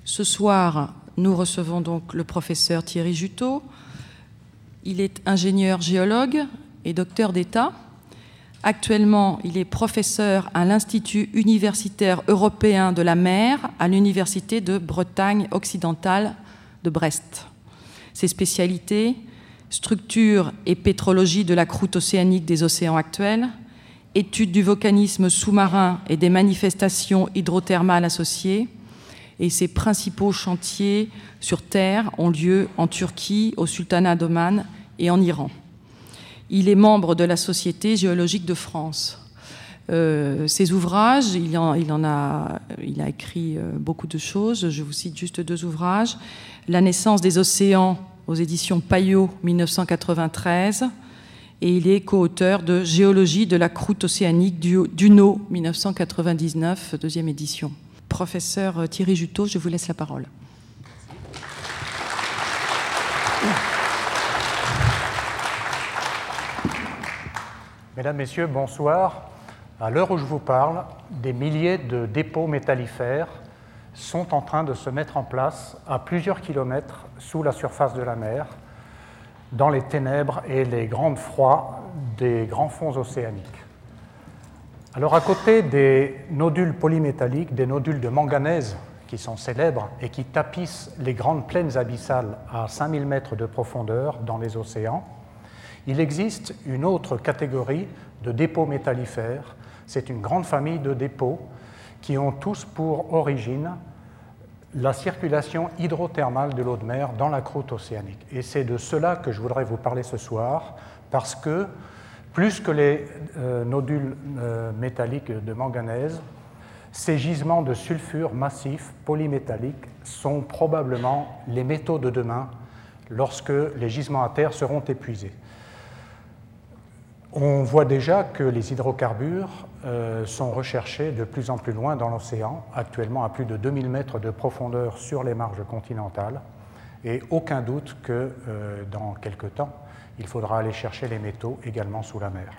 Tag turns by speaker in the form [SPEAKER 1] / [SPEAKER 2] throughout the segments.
[SPEAKER 1] Ce soir, nous recevons donc le professeur Thierry Juteau. Il est ingénieur géologue et docteur d'État. Actuellement, il est professeur à l'Institut universitaire européen de la mer à l'Université de Bretagne occidentale de Brest. Ses spécialités, structure et pétrologie de la croûte océanique des océans actuels, étude du volcanisme sous-marin et des manifestations hydrothermales associées, et ses principaux chantiers sur Terre ont lieu en Turquie, au Sultanat d'Oman et en Iran. Il est membre de la Société géologique de France. Ses ouvrages, il a écrit beaucoup de choses, je vous cite juste 2 ouvrages. La naissance des océans aux éditions Payot, 1993, et il est co-auteur de Géologie de la croûte océanique d'UNO, 1999, 2e édition. Professeur Thierry Juteau, je vous laisse la parole.
[SPEAKER 2] Mesdames, Messieurs, bonsoir. À l'heure où je vous parle, des milliers de dépôts métallifères sont en train de se mettre en place à plusieurs kilomètres sous la surface de la mer, dans les ténèbres et les grands froids des grands fonds océaniques. Alors, à côté des nodules polymétalliques, des nodules de manganèse qui sont célèbres et qui tapissent les grandes plaines abyssales à 5000 mètres de profondeur dans les océans, il existe une autre catégorie de dépôts métallifères. C'est une grande famille de dépôts qui ont tous pour origine la circulation hydrothermale de l'eau de mer dans la croûte océanique. Et c'est de cela que je voudrais vous parler ce soir, parce que, plus que les nodules métalliques de manganèse, ces gisements de sulfure massifs polymétalliques sont probablement les métaux de demain lorsque les gisements à terre seront épuisés. On voit déjà que les hydrocarbures sont recherchés de plus en plus loin dans l'océan, actuellement à plus de 2000 mètres de profondeur sur les marges continentales, et aucun doute que dans quelque temps, il faudra aller chercher les métaux également sous la mer.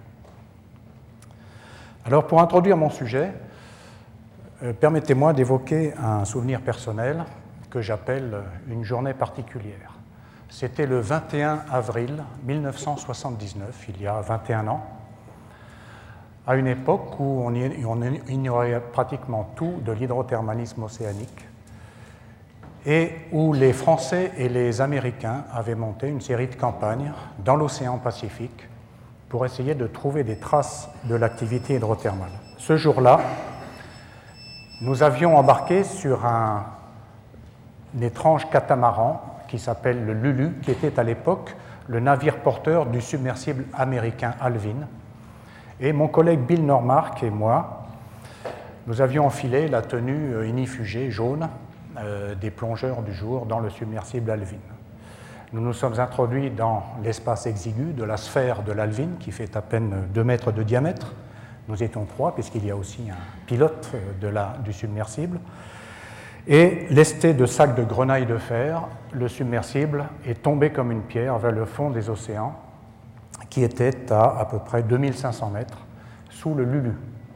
[SPEAKER 2] Alors, pour introduire mon sujet, permettez-moi d'évoquer un souvenir personnel que j'appelle une journée particulière. C'était le 21 avril 1979, il y a 21 ans, à une époque où on ignorait pratiquement tout de l'hydrothermalisme océanique et où les Français et les Américains avaient monté une série de campagnes dans l'océan Pacifique pour essayer de trouver des traces de l'activité hydrothermale. Ce jour-là, nous avions embarqué sur un étrange catamaran qui s'appelle le Lulu, qui était à l'époque le navire porteur du submersible américain Alvin. Et mon collègue Bill Normark et moi, nous avions enfilé la tenue inifugée jaune des plongeurs du jour dans le submersible Alvin. Nous nous sommes introduits dans l'espace exigu de la sphère de l'Alvin, qui fait à peine 2 mètres de diamètre. Nous étions 3, puisqu'il y a aussi un pilote du submersible. Et lesté de sacs de grenaille de fer, le submersible est tombé comme une pierre vers le fond des océans, qui était à peu près 2500 mètres sous le Lulu.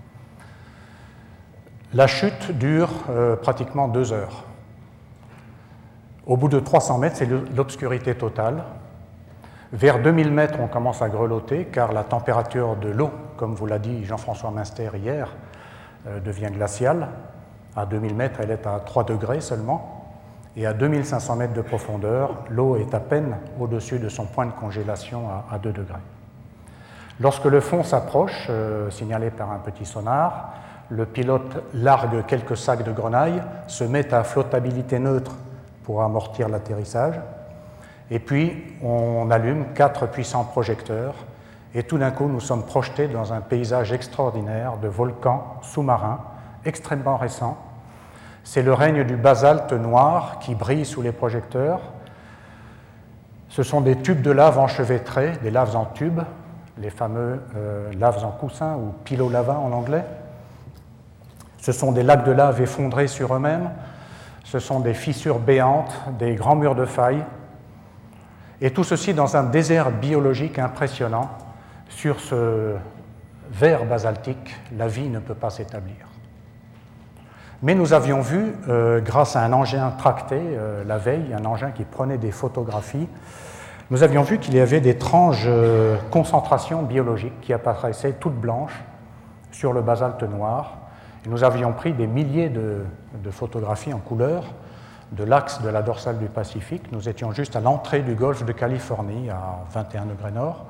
[SPEAKER 2] La chute dure pratiquement 2 heures. Au bout de 300 mètres, c'est l'obscurité totale. Vers 2000 mètres, on commence à grelotter, car la température de l'eau, comme vous l'a dit Jean-François Münster hier, devient glaciale. À 2000 mètres, elle est à 3 degrés seulement. Et à 2500 mètres de profondeur, l'eau est à peine au-dessus de son point de congélation à 2 degrés. Lorsque le fond s'approche, signalé par un petit sonar, le pilote largue quelques sacs de grenaille, se met à flottabilité neutre pour amortir l'atterrissage, et puis on allume 4 puissants projecteurs, et tout d'un coup nous sommes projetés dans un paysage extraordinaire de volcans sous-marins, extrêmement récents. C'est le règne du basalte noir qui brille sous les projecteurs. Ce sont des tubes de lave enchevêtrés, des laves en tubes, les fameux laves en coussin ou pilolavas en anglais. Ce sont des lacs de lave effondrés sur eux-mêmes. Ce sont des fissures béantes, des grands murs de faille. Et tout ceci dans un désert biologique impressionnant. Sur ce verre basaltique, la vie ne peut pas s'établir. Mais nous avions vu, grâce à un engin tracté la veille, un engin qui prenait des photographies, nous avions vu qu'il y avait d'étranges concentrations biologiques qui apparaissaient toutes blanches sur le basalte noir. Et nous avions pris des milliers de photographies en couleur de l'axe de la dorsale du Pacifique. Nous étions juste à l'entrée du golfe de Californie, à 21 degrés nord.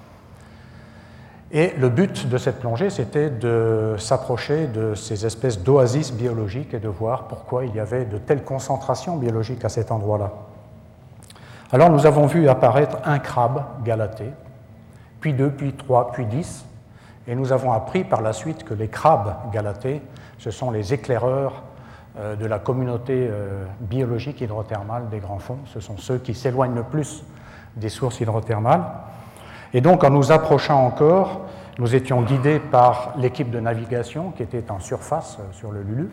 [SPEAKER 2] Et le but de cette plongée, c'était de s'approcher de ces espèces d'oasis biologiques et de voir pourquoi il y avait de telles concentrations biologiques à cet endroit-là. Alors nous avons vu apparaître un crabe galatée, puis 2, puis 3, puis 10, et nous avons appris par la suite que les crabes galatés, ce sont les éclaireurs de la communauté biologique hydrothermale des grands fonds. Ce sont ceux qui s'éloignent le plus des sources hydrothermales. Et donc, en nous approchant encore, nous étions guidés par l'équipe de navigation qui était en surface sur le Lulu.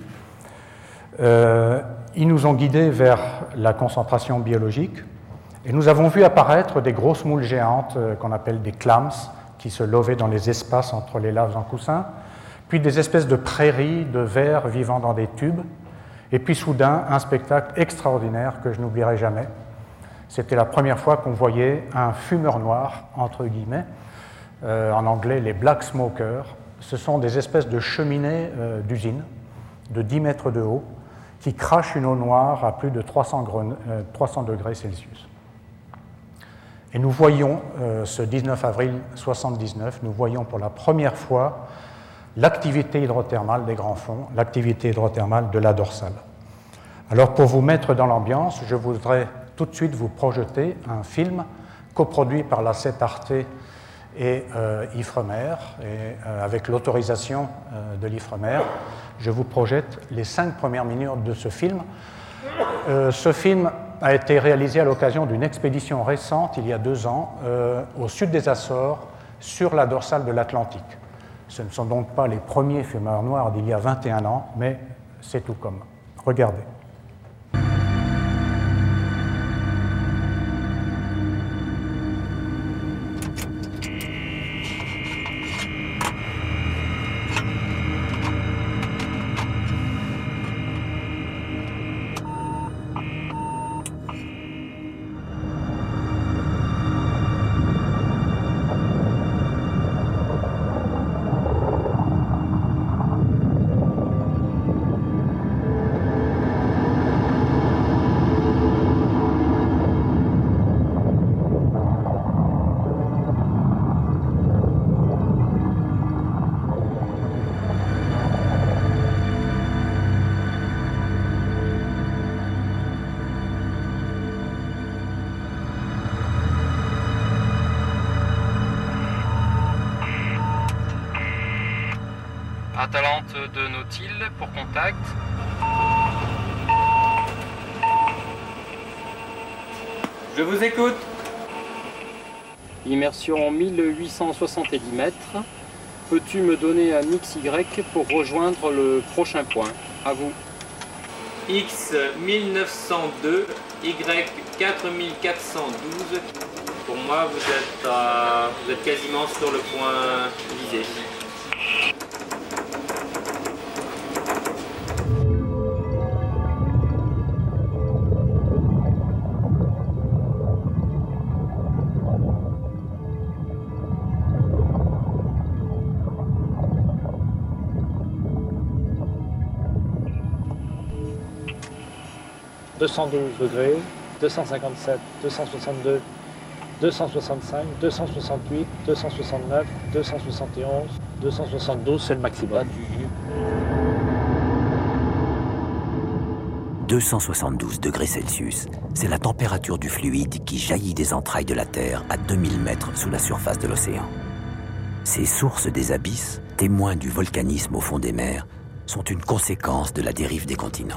[SPEAKER 2] Ils nous ont guidés vers la concentration biologique et nous avons vu apparaître des grosses moules géantes qu'on appelle des clams qui se lovaient dans les espaces entre les laves en coussin, puis des espèces de prairies de vers vivant dans des tubes. Et puis soudain, un spectacle extraordinaire que je n'oublierai jamais. C'était la première fois qu'on voyait un fumeur noir, entre guillemets, en anglais les black smokers. Ce sont des espèces de cheminées d'usine de 10 mètres de haut qui crachent une eau noire à plus de 300 degrés Celsius. Et nous voyons, ce 19 avril 1979, nous voyons pour la première fois l'activité hydrothermale des grands fonds, l'activité hydrothermale de la dorsale. Alors pour vous mettre dans l'ambiance, je voudrais tout de suite vous projeter un film coproduit par la CET-Arte et Ifremer, et avec l'autorisation de l'Ifremer, je vous projette les 5 premières minutes de ce film. Ce film a été réalisé à l'occasion d'une expédition récente, il y a 2 ans, au sud des Açores, sur la dorsale de l'Atlantique. Ce ne sont donc pas les premiers fumeurs noirs d'il y a 21 ans, mais c'est tout comme. Regardez.
[SPEAKER 3] Atalante de Nautile pour contact. Je vous écoute. Immersion 1870 mètres. Peux-tu me donner un XY pour rejoindre le prochain point? À vous.
[SPEAKER 4] X 1902, Y 4412. Pour moi, vous êtes quasiment sur le point visé. «
[SPEAKER 5] 212 degrés, 257, 262, 265, 268, 269, 271, 272, c'est le maximum.
[SPEAKER 6] 272 degrés Celsius, c'est la température du fluide qui jaillit des entrailles de la Terre à 2000 mètres sous la surface de l'océan. Ces sources des abysses, témoins du volcanisme au fond des mers, sont une conséquence de la dérive des continents.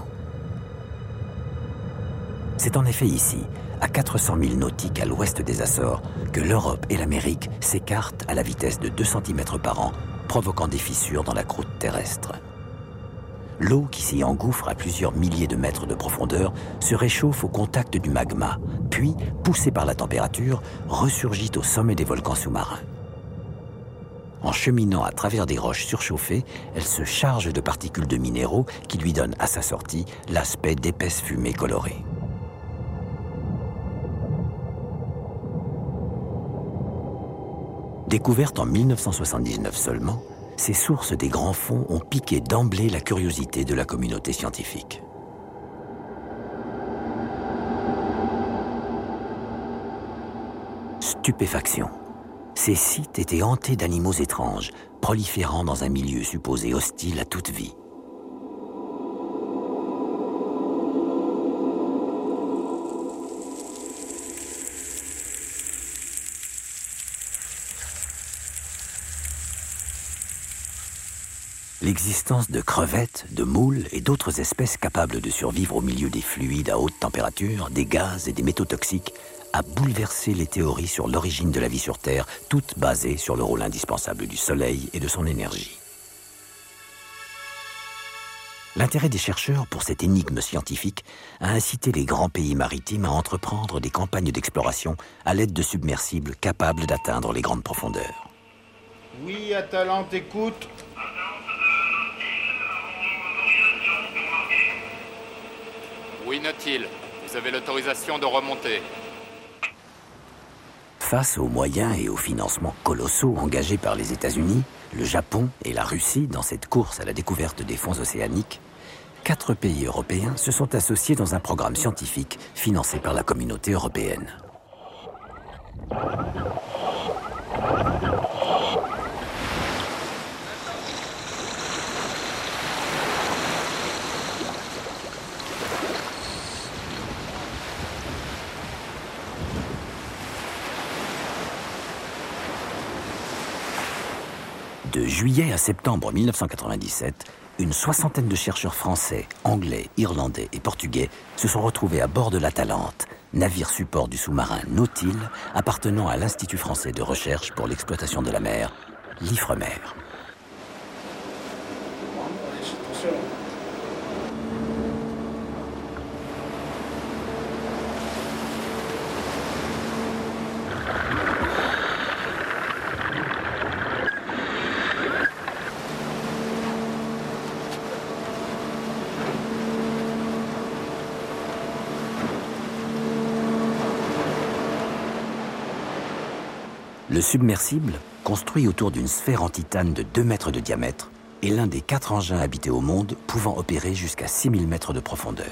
[SPEAKER 6] C'est en effet ici, à 400 000 nautiques à l'ouest des Açores, que l'Europe et l'Amérique s'écartent à la vitesse de 2 cm par an, provoquant des fissures dans la croûte terrestre. L'eau qui s'y engouffre à plusieurs milliers de mètres de profondeur se réchauffe au contact du magma, puis, poussée par la température, ressurgit au sommet des volcans sous-marins. En cheminant à travers des roches surchauffées, elle se charge de particules de minéraux qui lui donnent à sa sortie l'aspect d'épaisse fumée colorée. Découvertes en 1979 seulement, ces sources des grands fonds ont piqué d'emblée la curiosité de la communauté scientifique. Stupéfaction. Ces sites étaient hantés d'animaux étranges, proliférant dans un milieu supposé hostile à toute vie. L'existence de crevettes, de moules et d'autres espèces capables de survivre au milieu des fluides à haute température, des gaz et des métaux toxiques a bouleversé les théories sur l'origine de la vie sur Terre, toutes basées sur le rôle indispensable du Soleil et de son énergie. L'intérêt des chercheurs pour cette énigme scientifique a incité les grands pays maritimes à entreprendre des campagnes d'exploration à l'aide de submersibles capables d'atteindre les grandes profondeurs.
[SPEAKER 7] Oui, Atalante, écoute.
[SPEAKER 8] Oui, Nautil, vous avez l'autorisation de remonter.
[SPEAKER 6] Face aux moyens et aux financements colossaux engagés par les États-Unis, le Japon et la Russie dans cette course à la découverte des fonds océaniques, 4 pays européens se sont associés dans un programme scientifique financé par la communauté européenne. De juillet à septembre 1997, une soixantaine de chercheurs français, anglais, irlandais et portugais se sont retrouvés à bord de l'Atalante, navire support du sous-marin Nautil appartenant à l'Institut français de recherche pour l'exploitation de la mer, l'IFREMER. Le submersible, construit autour d'une sphère en titane de 2 mètres de diamètre, est l'un des 4 engins habités au monde pouvant opérer jusqu'à 6000 mètres de profondeur.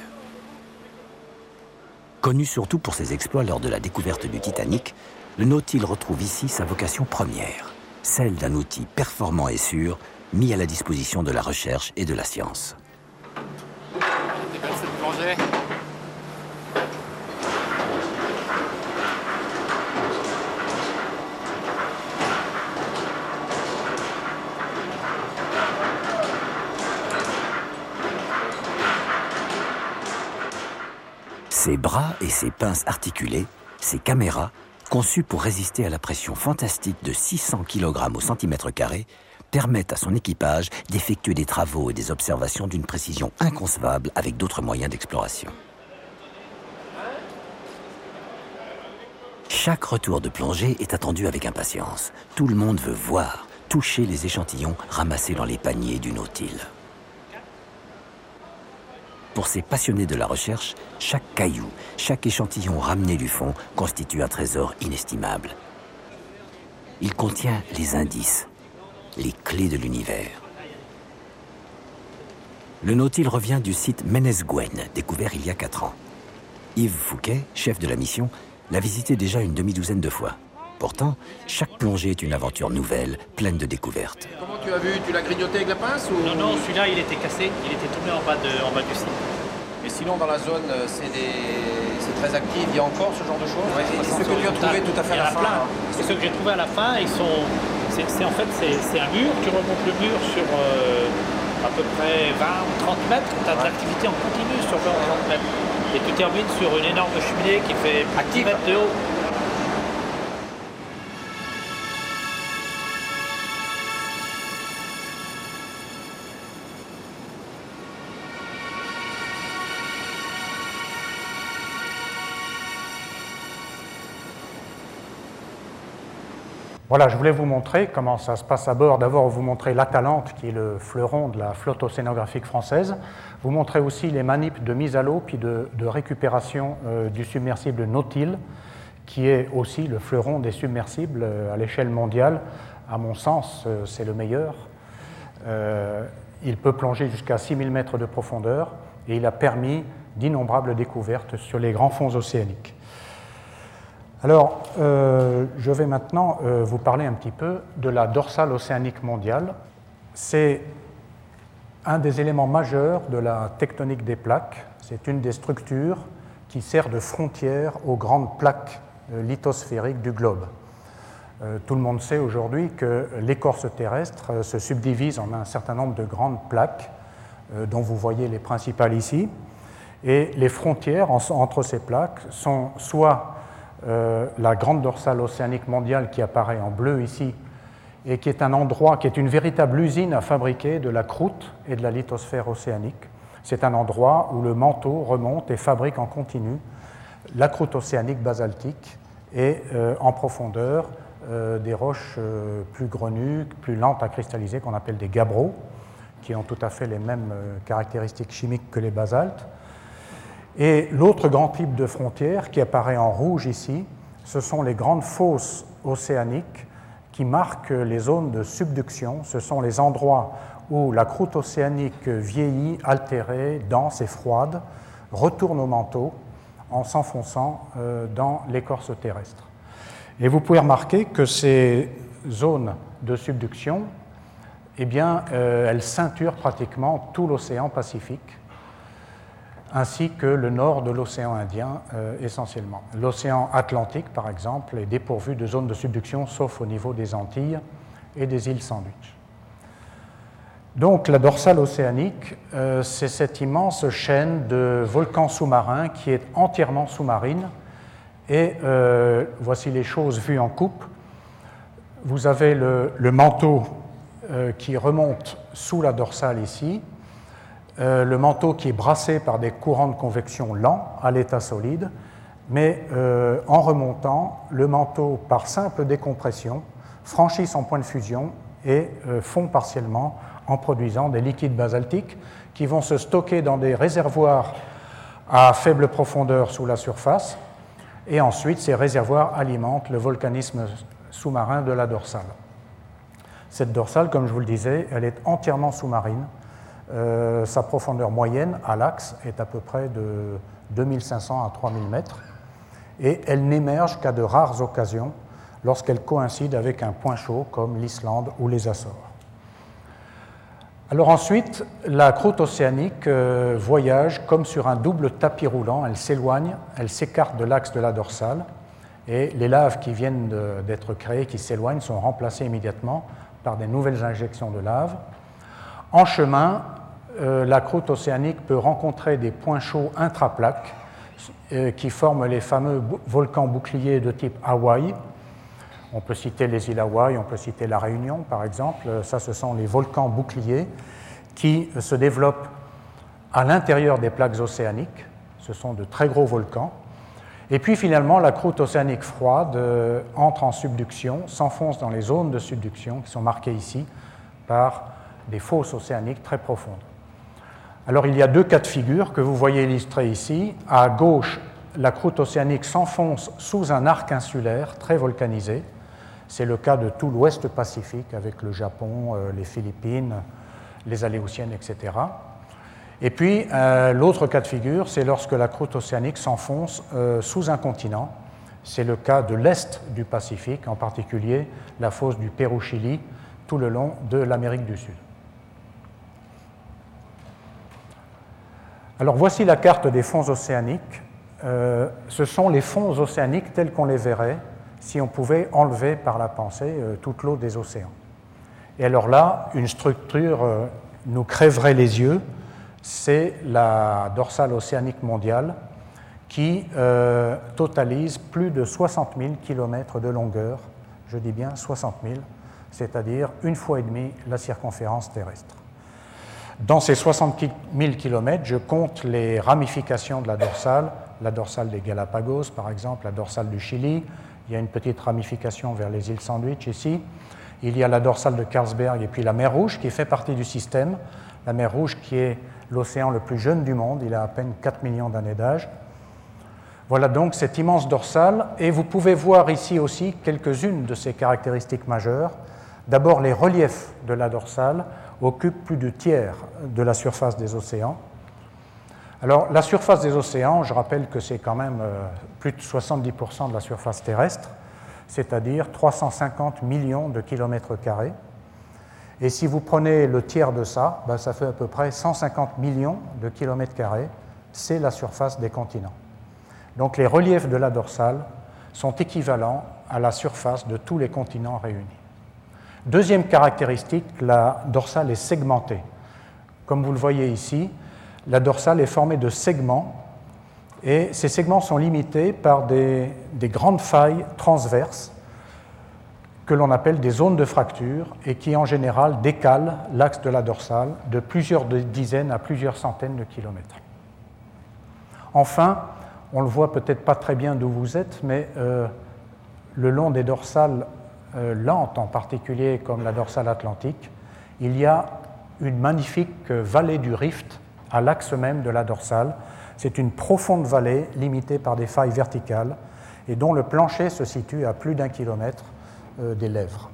[SPEAKER 6] Connu surtout pour ses exploits lors de la découverte du Titanic, le Nautil retrouve ici sa vocation première, celle d'un outil performant et sûr, mis à la disposition de la recherche et de la science.
[SPEAKER 8] C'est belle cette plongée.
[SPEAKER 6] Ses bras et ses pinces articulées, ses caméras, conçues pour résister à la pression fantastique de 600 kg au centimètre carré, permettent à son équipage d'effectuer des travaux et des observations d'une précision inconcevable avec d'autres moyens d'exploration. Chaque retour de plongée est attendu avec impatience. Tout le monde veut voir, toucher les échantillons ramassés dans les paniers du Nautil. Pour ces passionnés de la recherche, chaque caillou, chaque échantillon ramené du fond constitue un trésor inestimable. Il contient les indices, les clés de l'univers. Le Nautil revient du site Ménez-Gwen, découvert il y a 4 ans. Yves Fouquet, chef de la mission, l'a visité déjà une demi-douzaine de fois. Pourtant, chaque plongée est une aventure nouvelle, pleine de découvertes.
[SPEAKER 7] Comment tu as vu? Tu l'as grignoté avec la pince ou...
[SPEAKER 5] Non, non, celui-là, il était cassé. Il était tombé en bas du site.
[SPEAKER 7] Et sinon, dans la zone, c'est très actif. Il y a encore ce genre de choses? Ouais, et ce que tu as trouvé tout à fait à la fin?
[SPEAKER 5] C'est ce que j'ai trouvé à la fin. C'est un mur. Tu remontes le mur sur à peu près 20 ou 30 mètres. Tu as de l'activité en continu sur 20 ou 30 mètres. Et tu termines sur une énorme cheminée qui fait 10 mètres de haut.
[SPEAKER 2] Voilà, je voulais vous montrer comment ça se passe à bord. D'abord, vous montrer l'Atalante, qui est le fleuron de la flotte océanographique française. Vous montrer aussi les manips de mise à l'eau puis de récupération du submersible Nautile, qui est aussi le fleuron des submersibles à l'échelle mondiale. À mon sens, c'est le meilleur. Il peut plonger jusqu'à 6000 mètres de profondeur et il a permis d'innombrables découvertes sur les grands fonds océaniques. Alors, je vais maintenant vous parler un petit peu de la dorsale océanique mondiale. C'est un des éléments majeurs de la tectonique des plaques. C'est une des structures qui sert de frontière aux grandes plaques lithosphériques du globe. Tout le monde sait aujourd'hui que l'écorce terrestre se subdivise en un certain nombre de grandes plaques, dont vous voyez les principales ici. Et les frontières entre ces plaques sont soit la grande dorsale océanique mondiale qui apparaît en bleu ici, et qui est un endroit, qui est une véritable usine à fabriquer de la croûte et de la lithosphère océanique. C'est un endroit où le manteau remonte et fabrique en continu la croûte océanique basaltique et en profondeur des roches plus grenues, plus lentes à cristalliser, qu'on appelle des gabbros, qui ont tout à fait les mêmes caractéristiques chimiques que les basaltes. Et l'autre grand type de frontière qui apparaît en rouge ici, ce sont les grandes fosses océaniques qui marquent les zones de subduction. Ce sont les endroits où la croûte océanique vieillit, altérée, dense et froide, retourne au manteau en s'enfonçant dans l'écorce terrestre. Et vous pouvez remarquer que ces zones de subduction, eh bien, elles ceinturent pratiquement tout l'océan Pacifique, ainsi que le nord de l'océan Indien essentiellement. L'océan Atlantique, par exemple, est dépourvu de zones de subduction, sauf au niveau des Antilles et des îles Sandwich. Donc la dorsale océanique, c'est cette immense chaîne de volcans sous-marins qui est entièrement sous-marine. Et voici les choses vues en coupe. Vous avez le manteau qui remonte sous la dorsale ici, le manteau qui est brassé par des courants de convection lents à l'état solide, mais en remontant, le manteau, par simple décompression, franchit son point de fusion et fond partiellement en produisant des liquides basaltiques qui vont se stocker dans des réservoirs à faible profondeur sous la surface, et ensuite ces réservoirs alimentent le volcanisme sous-marin de la dorsale. Cette dorsale, comme je vous le disais, elle est entièrement sous-marine. Sa profondeur moyenne à l'axe est à peu près de 2500 à 3000 mètres, et elle n'émerge qu'à de rares occasions lorsqu'elle coïncide avec un point chaud comme l'Islande ou les Açores. Alors ensuite, la croûte océanique voyage comme sur un double tapis roulant, elle s'éloigne, elle s'écarte de l'axe de la dorsale, et les laves qui viennent d'être créées, qui s'éloignent, sont remplacées immédiatement par des nouvelles injections de lave. En chemin, la croûte océanique peut rencontrer des points chauds intraplaques qui forment les fameux volcans boucliers de type Hawaï. On peut citer les îles Hawaï, on peut citer la Réunion par exemple. Ça, ce sont les volcans boucliers qui se développent à l'intérieur des plaques océaniques. Ce sont de très gros volcans. Et puis finalement, la croûte océanique froide entre en subduction, s'enfonce dans les zones de subduction qui sont marquées ici par des fosses océaniques très profondes. Alors il y a deux cas de figure que vous voyez illustrés ici. À gauche, la croûte océanique s'enfonce sous un arc insulaire très volcanisé. C'est le cas de tout l'ouest Pacifique avec le Japon, les Philippines, les Aléoutiennes, etc. Et puis l'autre cas de figure, c'est lorsque la croûte océanique s'enfonce sous un continent. C'est le cas de l'est du Pacifique, en particulier la fosse du Pérou-Chili, tout le long de l'Amérique du Sud. Alors voici la carte des fonds océaniques. Ce sont les fonds océaniques tels qu'on les verrait si on pouvait enlever par la pensée toute l'eau des océans. Et alors là, une structure nous crèverait les yeux, c'est la dorsale océanique mondiale qui totalise plus de 60 000 km de longueur, je dis bien 60 000, c'est-à-dire une fois et demie la circonférence terrestre. Dans ces 60 000 km, je compte les ramifications de la dorsale des Galapagos, par exemple, la dorsale du Chili, Il y a une petite ramification vers les îles Sandwich ici. Il y a la dorsale de Carlsberg et puis la mer Rouge qui fait partie du système. La mer Rouge qui est l'océan le plus jeune du monde, il a à peine 4 millions d'années d'âge. Voilà donc cette immense dorsale, et vous pouvez voir ici aussi quelques-unes de ses caractéristiques majeures. D'abord, les reliefs de la dorsale occupent plus du tiers de la surface des océans. Alors, la surface des océans, je rappelle que c'est quand même plus de 70% de la surface terrestre, c'est-à-dire 350 millions de kilomètres carrés. Et si vous prenez le tiers de ça, ben ça fait à peu près 150 millions de kilomètres carrés. C'est la surface des continents. Donc les reliefs de la dorsale sont équivalents à la surface de tous les continents réunis. Deuxième caractéristique, la dorsale est segmentée. Comme vous le voyez ici, la dorsale est formée de segments, et ces segments sont limités par des grandes failles transverses que l'on appelle des zones de fracture et qui en général décalent l'axe de la dorsale de plusieurs dizaines à plusieurs centaines de kilomètres. Enfin, on ne le voit peut-être pas très bien d'où vous êtes, mais le long des dorsales lentes en particulier, comme la dorsale atlantique, il y a une magnifique vallée du Rift à l'axe même de la dorsale. C'est une profonde vallée limitée par des failles verticales et dont le plancher se situe à plus d'1 kilomètre des lèvres.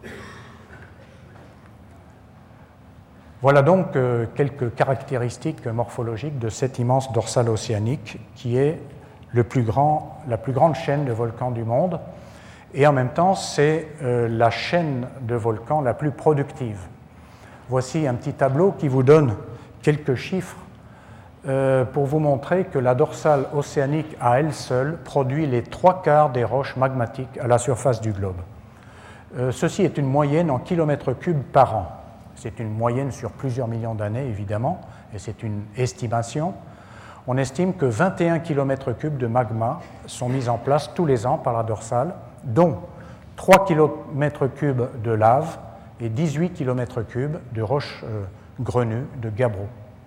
[SPEAKER 2] Voilà donc quelques caractéristiques morphologiques de cette immense dorsale océanique qui est la plus grande chaîne de volcans du monde, et en même temps c'est la chaîne de volcans la plus productive. Voici un petit tableau qui vous donne quelques chiffres pour vous montrer que la dorsale océanique à elle seule produit les 3/4 des roches magmatiques à la surface du globe. Ceci est une moyenne en kilomètres cubes par an. C'est une moyenne sur plusieurs millions d'années, évidemment, et c'est une estimation. On estime que 21 km3 de magma sont mis en place tous les ans par la dorsale, dont 3 km3 de lave et 18 km3 de roches grenues, de gabbro.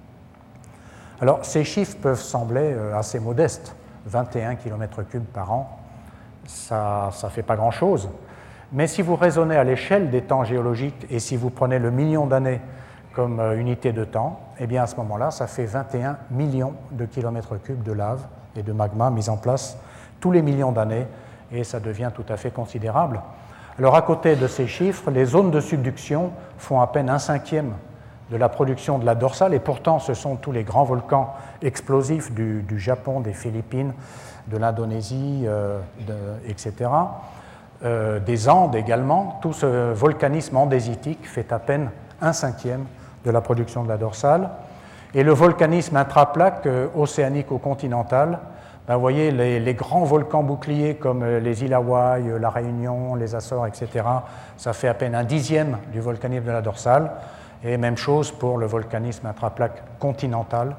[SPEAKER 2] Alors, ces chiffres peuvent sembler assez modestes. 21 km3 par an, ça ne fait pas grand-chose. Mais si vous raisonnez à l'échelle des temps géologiques et si vous prenez le million d'années comme unité de temps, eh bien à ce moment-là, ça fait 21 millions de kilomètres cubes de lave et de magma mis en place tous les millions d'années, et ça devient tout à fait considérable. Alors à côté de ces chiffres, les zones de subduction font à peine 1/5 de la production de la dorsale, et pourtant ce sont tous les grands volcans explosifs du Japon, des Philippines, de l'Indonésie, etc., des Andes également. Tout ce volcanisme andésitique fait à peine 1/5 de la production de la dorsale. Et le volcanisme intraplaque océanique ou continental, ben vous voyez les grands volcans boucliers comme les îles Hawaï, la Réunion, les Açores, etc., ça fait à peine 1/10 du volcanisme de la dorsale. Et même chose pour le volcanisme intraplaque continental,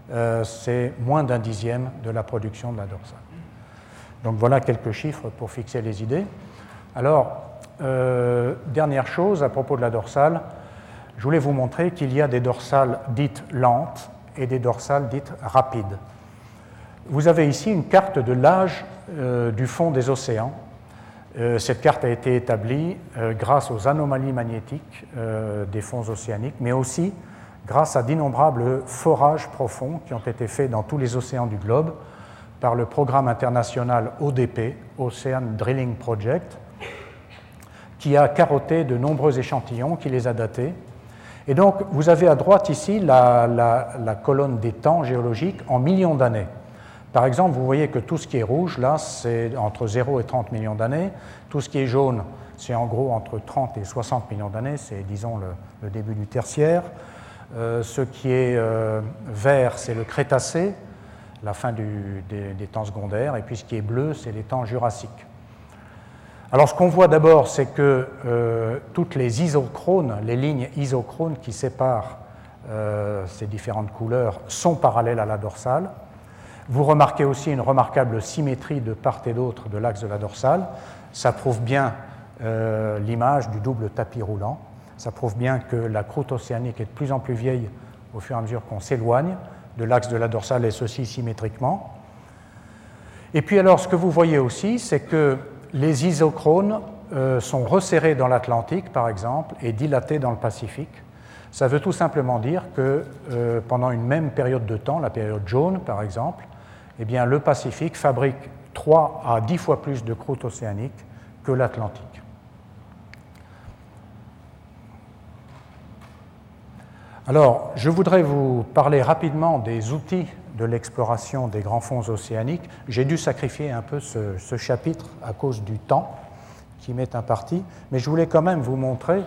[SPEAKER 2] c'est moins d'1/10 de la production de la dorsale. Donc voilà quelques chiffres pour fixer les idées. Alors, dernière chose à propos de la dorsale, je voulais vous montrer qu'il y a des dorsales dites lentes et des dorsales dites rapides. Vous avez ici une carte de l'âge du fond des océans. Cette carte a été établie grâce aux anomalies magnétiques des fonds océaniques, mais aussi grâce à d'innombrables forages profonds qui ont été faits dans tous les océans du globe par le programme international ODP, Ocean Drilling Project, qui a carotté de nombreux échantillons, qui les a datés. Et donc, vous avez à droite ici la colonne des temps géologiques en millions d'années. Par exemple, vous voyez que tout ce qui est rouge, là, c'est entre 0 et 30 millions d'années. Tout ce qui est jaune, c'est en gros entre 30 et 60 millions d'années, c'est, disons, le début du tertiaire. Ce qui est vert, c'est le Crétacé, la fin des temps secondaires, et puis ce qui est bleu, c'est les temps jurassiques. Alors, ce qu'on voit d'abord, c'est que toutes les isochrones, les lignes isochrones qui séparent ces différentes couleurs, sont parallèles à la dorsale. Vous remarquez aussi une remarquable symétrie de part et d'autre de l'axe de la dorsale. Ça prouve bien l'image du double tapis roulant. Ça prouve bien que la croûte océanique est de plus en plus vieille au fur et à mesure qu'on s'éloigne de l'axe de la dorsale, et ceci symétriquement. Et puis alors, ce que vous voyez aussi, c'est que les isochrones sont resserrés dans l'Atlantique, par exemple, et dilatés dans le Pacifique. Ça veut tout simplement dire que pendant une même période de temps, la période jaune, par exemple, eh bien, le Pacifique fabrique 3 à 10 fois plus de croûte océanique que l'Atlantique. Alors, je voudrais vous parler rapidement des outils de l'exploration des grands fonds océaniques. J'ai dû sacrifier un peu ce chapitre à cause du temps qui m'est imparti, mais je voulais quand même vous montrer,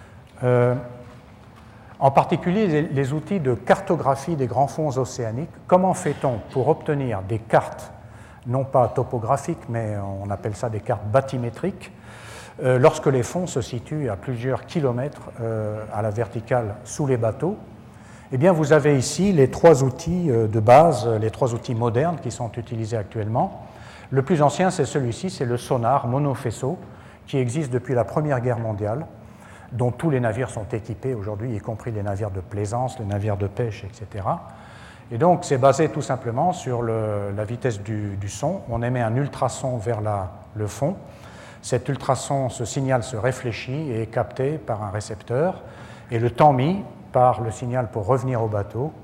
[SPEAKER 2] en particulier, les outils de cartographie des grands fonds océaniques. Comment fait-on pour obtenir des cartes, non pas topographiques, mais on appelle ça des cartes bathymétriques, lorsque les fonds se situent à plusieurs kilomètres à la verticale sous les bateaux? Eh bien, vous avez ici les 3 outils de base, les 3 outils modernes qui sont utilisés actuellement. Le plus ancien, c'est celui-ci, c'est le sonar monofaisceau, qui existe depuis la Première Guerre mondiale, dont tous les navires sont équipés aujourd'hui, y compris les navires de plaisance, les navires de pêche, etc. Et donc, c'est basé tout simplement sur la vitesse du son. On émet un ultrason vers le fond. Cet ultrason, ce signal se réfléchit et est capté par un récepteur. Et le temps mis par le signal pour revenir au bateau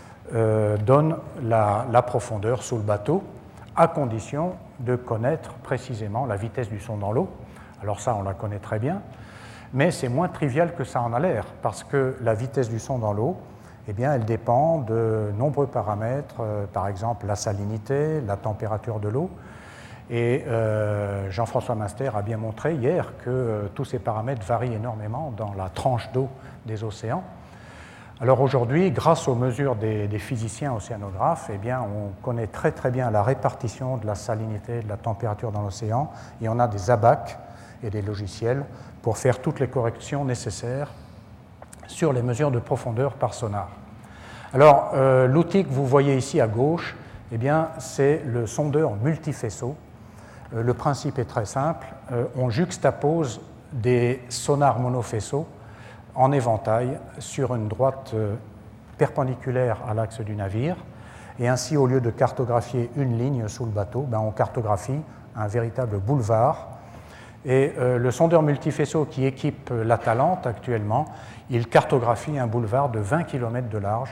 [SPEAKER 2] donne la profondeur sous le bateau, à condition de connaître précisément la vitesse du son dans l'eau. Alors ça, on la connaît très bien, mais c'est moins trivial que ça en a l'air, parce que la vitesse du son dans l'eau, eh bien, elle dépend de nombreux paramètres, par exemple la salinité, la température de l'eau. Et Jean-François Munster a bien montré hier que tous ces paramètres varient énormément dans la tranche d'eau des océans. Alors aujourd'hui, grâce aux mesures des physiciens océanographes, eh bien, on connaît très très bien la répartition de la salinité, de la température dans l'océan, et on a des abacs et des logiciels pour faire toutes les corrections nécessaires sur les mesures de profondeur par sonar. Alors, l'outil que vous voyez ici à gauche, eh bien, c'est le sondeur multifaisceau. Le principe est très simple. On juxtapose des sonars monofaisceaux en éventail sur une droite perpendiculaire à l'axe du navire. Et ainsi, au lieu de cartographier une ligne sous le bateau, ben, on cartographie un véritable boulevard. Et le sondeur multifaisceau qui équipe l'Atalante actuellement, il cartographie un boulevard de 20 km de large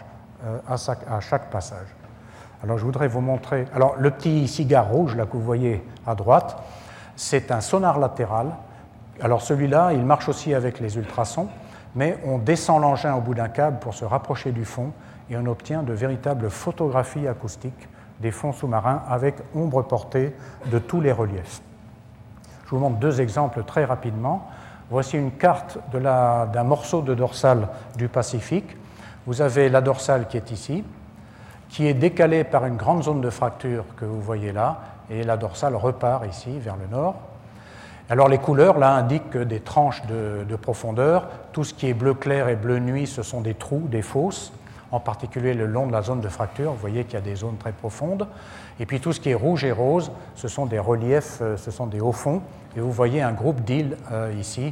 [SPEAKER 2] à chaque passage. Alors je voudrais vous montrer. Alors le petit cigare rouge là que vous voyez à droite, c'est un sonar latéral. Alors celui-là, il marche aussi avec les ultrasons, mais on descend l'engin au bout d'un câble pour se rapprocher du fond et on obtient de véritables photographies acoustiques des fonds sous-marins avec ombre portée de tous les reliefs. Je vous montre 2 exemples très rapidement. Voici une carte d'un morceau de dorsale du Pacifique. Vous avez la dorsale qui est ici, qui est décalée par une grande zone de fracture que vous voyez là, et la dorsale repart ici vers le nord. Alors les couleurs là indiquent des tranches de profondeur. Tout ce qui est bleu clair et bleu nuit, ce sont des trous, des fosses, en particulier le long de la zone de fracture. Vous voyez qu'il y a des zones très profondes. Et puis tout ce qui est rouge et rose, ce sont des reliefs, ce sont des hauts fonds. Et vous voyez un groupe d'îles ici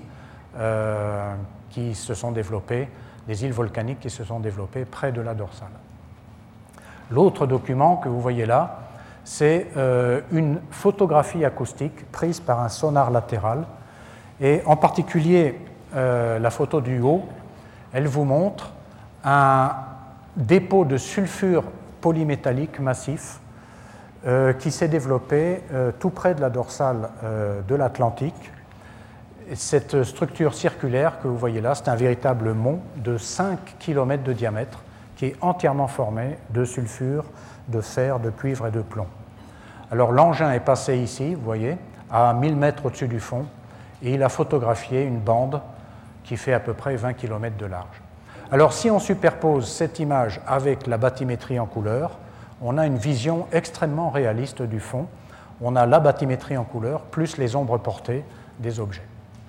[SPEAKER 2] qui se sont développées, des îles volcaniques qui se sont développées près de la dorsale. L'autre document que vous voyez là, c'est une photographie acoustique prise par un sonar latéral. Et en particulier, la photo du haut, elle vous montre un dépôt de sulfure polymétallique massif qui s'est développé tout près de la dorsale de l'Atlantique. Cette structure circulaire que vous voyez là, c'est un véritable mont de 5 km de diamètre qui est entièrement formé de sulfure, de fer, de cuivre et de plomb. Alors l'engin est passé ici, vous voyez, à 1000 mètres au-dessus du fond, et il a photographié une bande qui fait à peu près 20 km de large. Alors si on superpose cette image avec la bathymétrie en couleur, on a une vision extrêmement réaliste du fond. On a la bathymétrie en couleur plus les ombres portées des objets.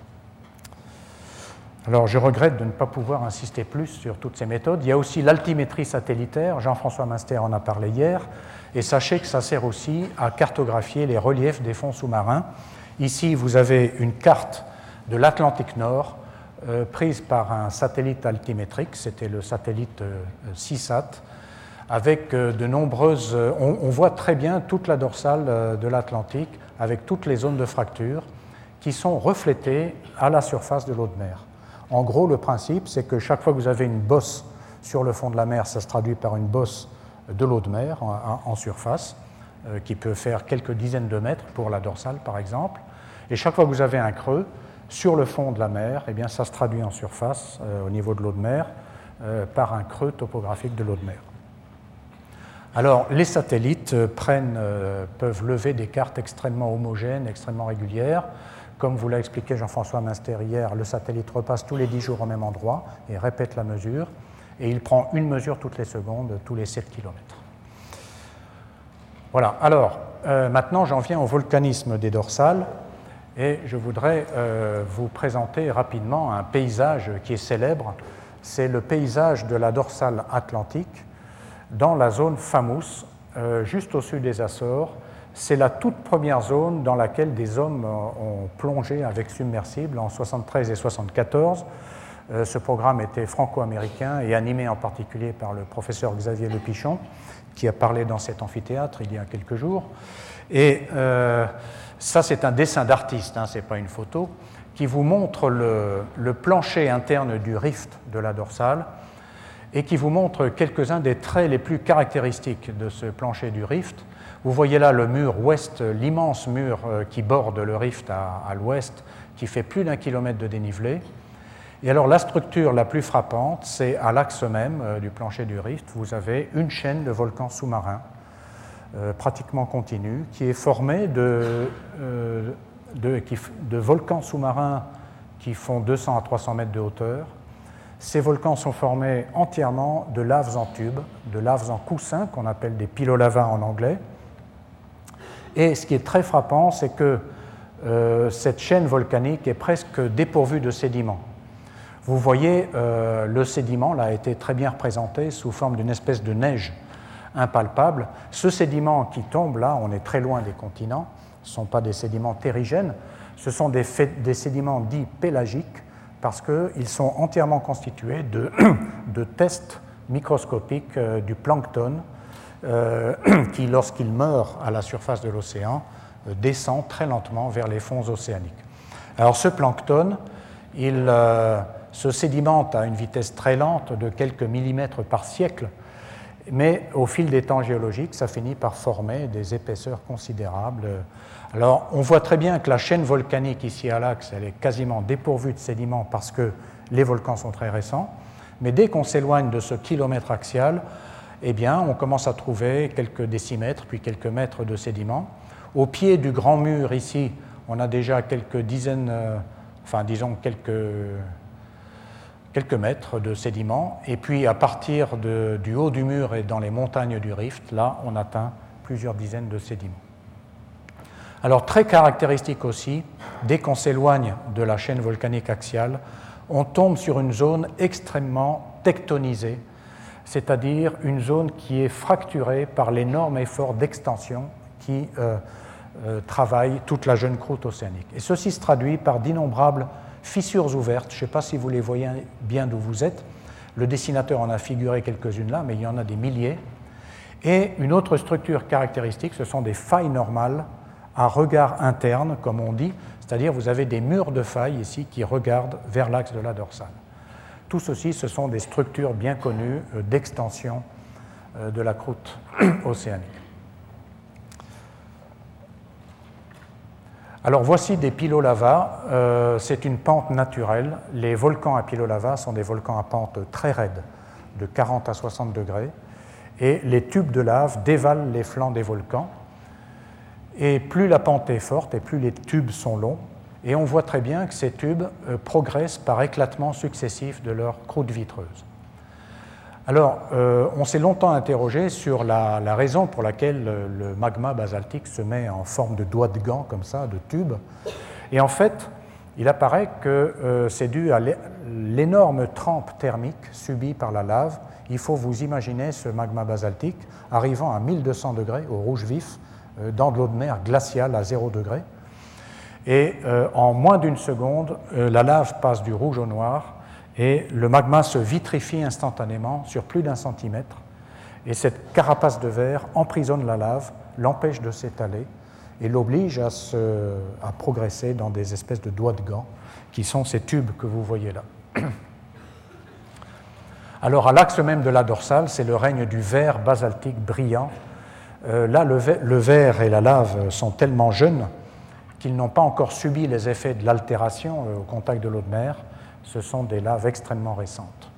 [SPEAKER 2] Alors je regrette de ne pas pouvoir insister plus sur toutes ces méthodes. Il y a aussi l'altimétrie satellitaire, Jean-François Munster en a parlé hier, et sachez que ça sert aussi à cartographier les reliefs des fonds sous-marins. Ici, vous avez une carte de l'Atlantique Nord prise par un satellite altimétrique, c'était le satellite CISAT, avec de nombreuses... On voit très bien toute la dorsale de l'Atlantique avec toutes les zones de fracture qui sont reflétées à la surface de l'eau de mer. En gros, le principe, c'est que chaque fois que vous avez une bosse sur le fond de la mer, ça se traduit par une bosse de l'eau de mer en surface, qui peut faire quelques dizaines de mètres pour la dorsale, par exemple. Et chaque fois que vous avez un creux sur le fond de la mer, eh bien, ça se traduit en surface, au niveau de l'eau de mer, par un creux topographique de l'eau de mer. Alors, les satellites peuvent lever des cartes extrêmement homogènes, extrêmement régulières. Comme vous l'a expliqué Jean-François Münster hier, le satellite repasse tous les 10 jours au même endroit et répète la mesure. Et il prend une mesure toutes les secondes, tous les 7 km. Voilà. Alors, maintenant, j'en viens au volcanisme des dorsales. Et je voudrais vous présenter rapidement un paysage qui est célèbre. C'est le paysage de la dorsale atlantique dans la zone Famous, juste au sud des Açores. C'est la toute première zone dans laquelle des hommes ont plongé avec submersible en 73 et 74. Ce programme était franco-américain et animé en particulier par le professeur Xavier Le Pichon, qui a parlé dans cet amphithéâtre il y a quelques jours. Et ça, c'est un dessin d'artiste, hein, ce n'est pas une photo, qui vous montre le plancher interne du rift de la dorsale et qui vous montre quelques-uns des traits les plus caractéristiques de ce plancher du rift. Vous voyez là le mur ouest, l'immense mur qui borde le rift à l'ouest, qui fait plus d'1 kilomètre de dénivelé. Et alors la structure la plus frappante, c'est à l'axe même du plancher du rift, vous avez une chaîne de volcans sous-marins, pratiquement continue, qui est formée de volcans sous-marins qui font 200 à 300 mètres de hauteur. Ces volcans sont formés entièrement de laves en tubes, de laves en coussins, qu'on appelle des pilolavas en anglais. Et ce qui est très frappant, c'est que cette chaîne volcanique est presque dépourvue de sédiments. Vous voyez, le sédiment là, a été très bien représenté sous forme d'une espèce de neige impalpable. Ce sédiment qui tombe là, on est très loin des continents, ce ne sont pas des sédiments terrigènes, ce sont des sédiments dits pélagiques parce qu'ils sont entièrement constitués de tests microscopiques du plancton qui, lorsqu'il meurt à la surface de l'océan, descend très lentement vers les fonds océaniques. Alors ce plancton, il se sédimente à une vitesse très lente de quelques millimètres par siècle, mais au fil des temps géologiques, ça finit par former des épaisseurs considérables. Alors, on voit très bien que la chaîne volcanique ici à l'axe, elle est quasiment dépourvue de sédiments parce que les volcans sont très récents, mais dès qu'on s'éloigne de ce kilomètre axial, eh bien, on commence à trouver quelques décimètres, puis quelques mètres de sédiments. Au pied du grand mur ici, on a déjà quelques dizaines, disons quelques mètres de sédiments, et puis à partir du haut du mur et dans les montagnes du rift, là, on atteint plusieurs dizaines de sédiments. Alors, très caractéristique aussi, dès qu'on s'éloigne de la chaîne volcanique axiale, on tombe sur une zone extrêmement tectonisée, c'est-à-dire une zone qui est fracturée par l'énorme effort d'extension qui travaille toute la jeune croûte océanique. Et ceci se traduit par d'innombrables fissures ouvertes. Je ne sais pas si vous les voyez bien d'où vous êtes. Le dessinateur en a figuré quelques-unes là, mais il y en a des milliers. Et une autre structure caractéristique, ce sont des failles normales à regard interne, comme on dit, c'est-à-dire vous avez des murs de failles ici qui regardent vers l'axe de la dorsale. Tout ceci, ce sont des structures bien connues d'extension de la croûte océanique. Alors voici des pilolavas, c'est une pente naturelle. Les volcans à pilolavas sont des volcans à pente très raide, de 40 à 60 degrés, et les tubes de lave dévalent les flancs des volcans. Et plus la pente est forte et plus les tubes sont longs, et on voit très bien que ces tubes progressent par éclatement successif de leur croûte vitreuse. Alors, on s'est longtemps interrogé sur la raison pour laquelle le magma basaltique se met en forme de doigt de gant, comme ça, de tube. Et en fait, il apparaît que c'est dû à l'énorme trempe thermique subie par la lave. Il faut vous imaginer ce magma basaltique arrivant à 1200 degrés, au rouge vif, dans de l'eau de mer glaciale à 0 degré. Et en moins d'une seconde, la lave passe du rouge au noir, et le magma se vitrifie instantanément sur plus d'1 centimètre. Et cette carapace de verre emprisonne la lave, l'empêche de s'étaler, et l'oblige à progresser dans des espèces de doigts de gants, qui sont ces tubes que vous voyez là. Alors, à l'axe même de la dorsale, c'est le règne du verre basaltique brillant. Là, le verre et la lave sont tellement jeunes qu'ils n'ont pas encore subi les effets de l'altération au contact de l'eau de mer. Ce sont des laves extrêmement récentes.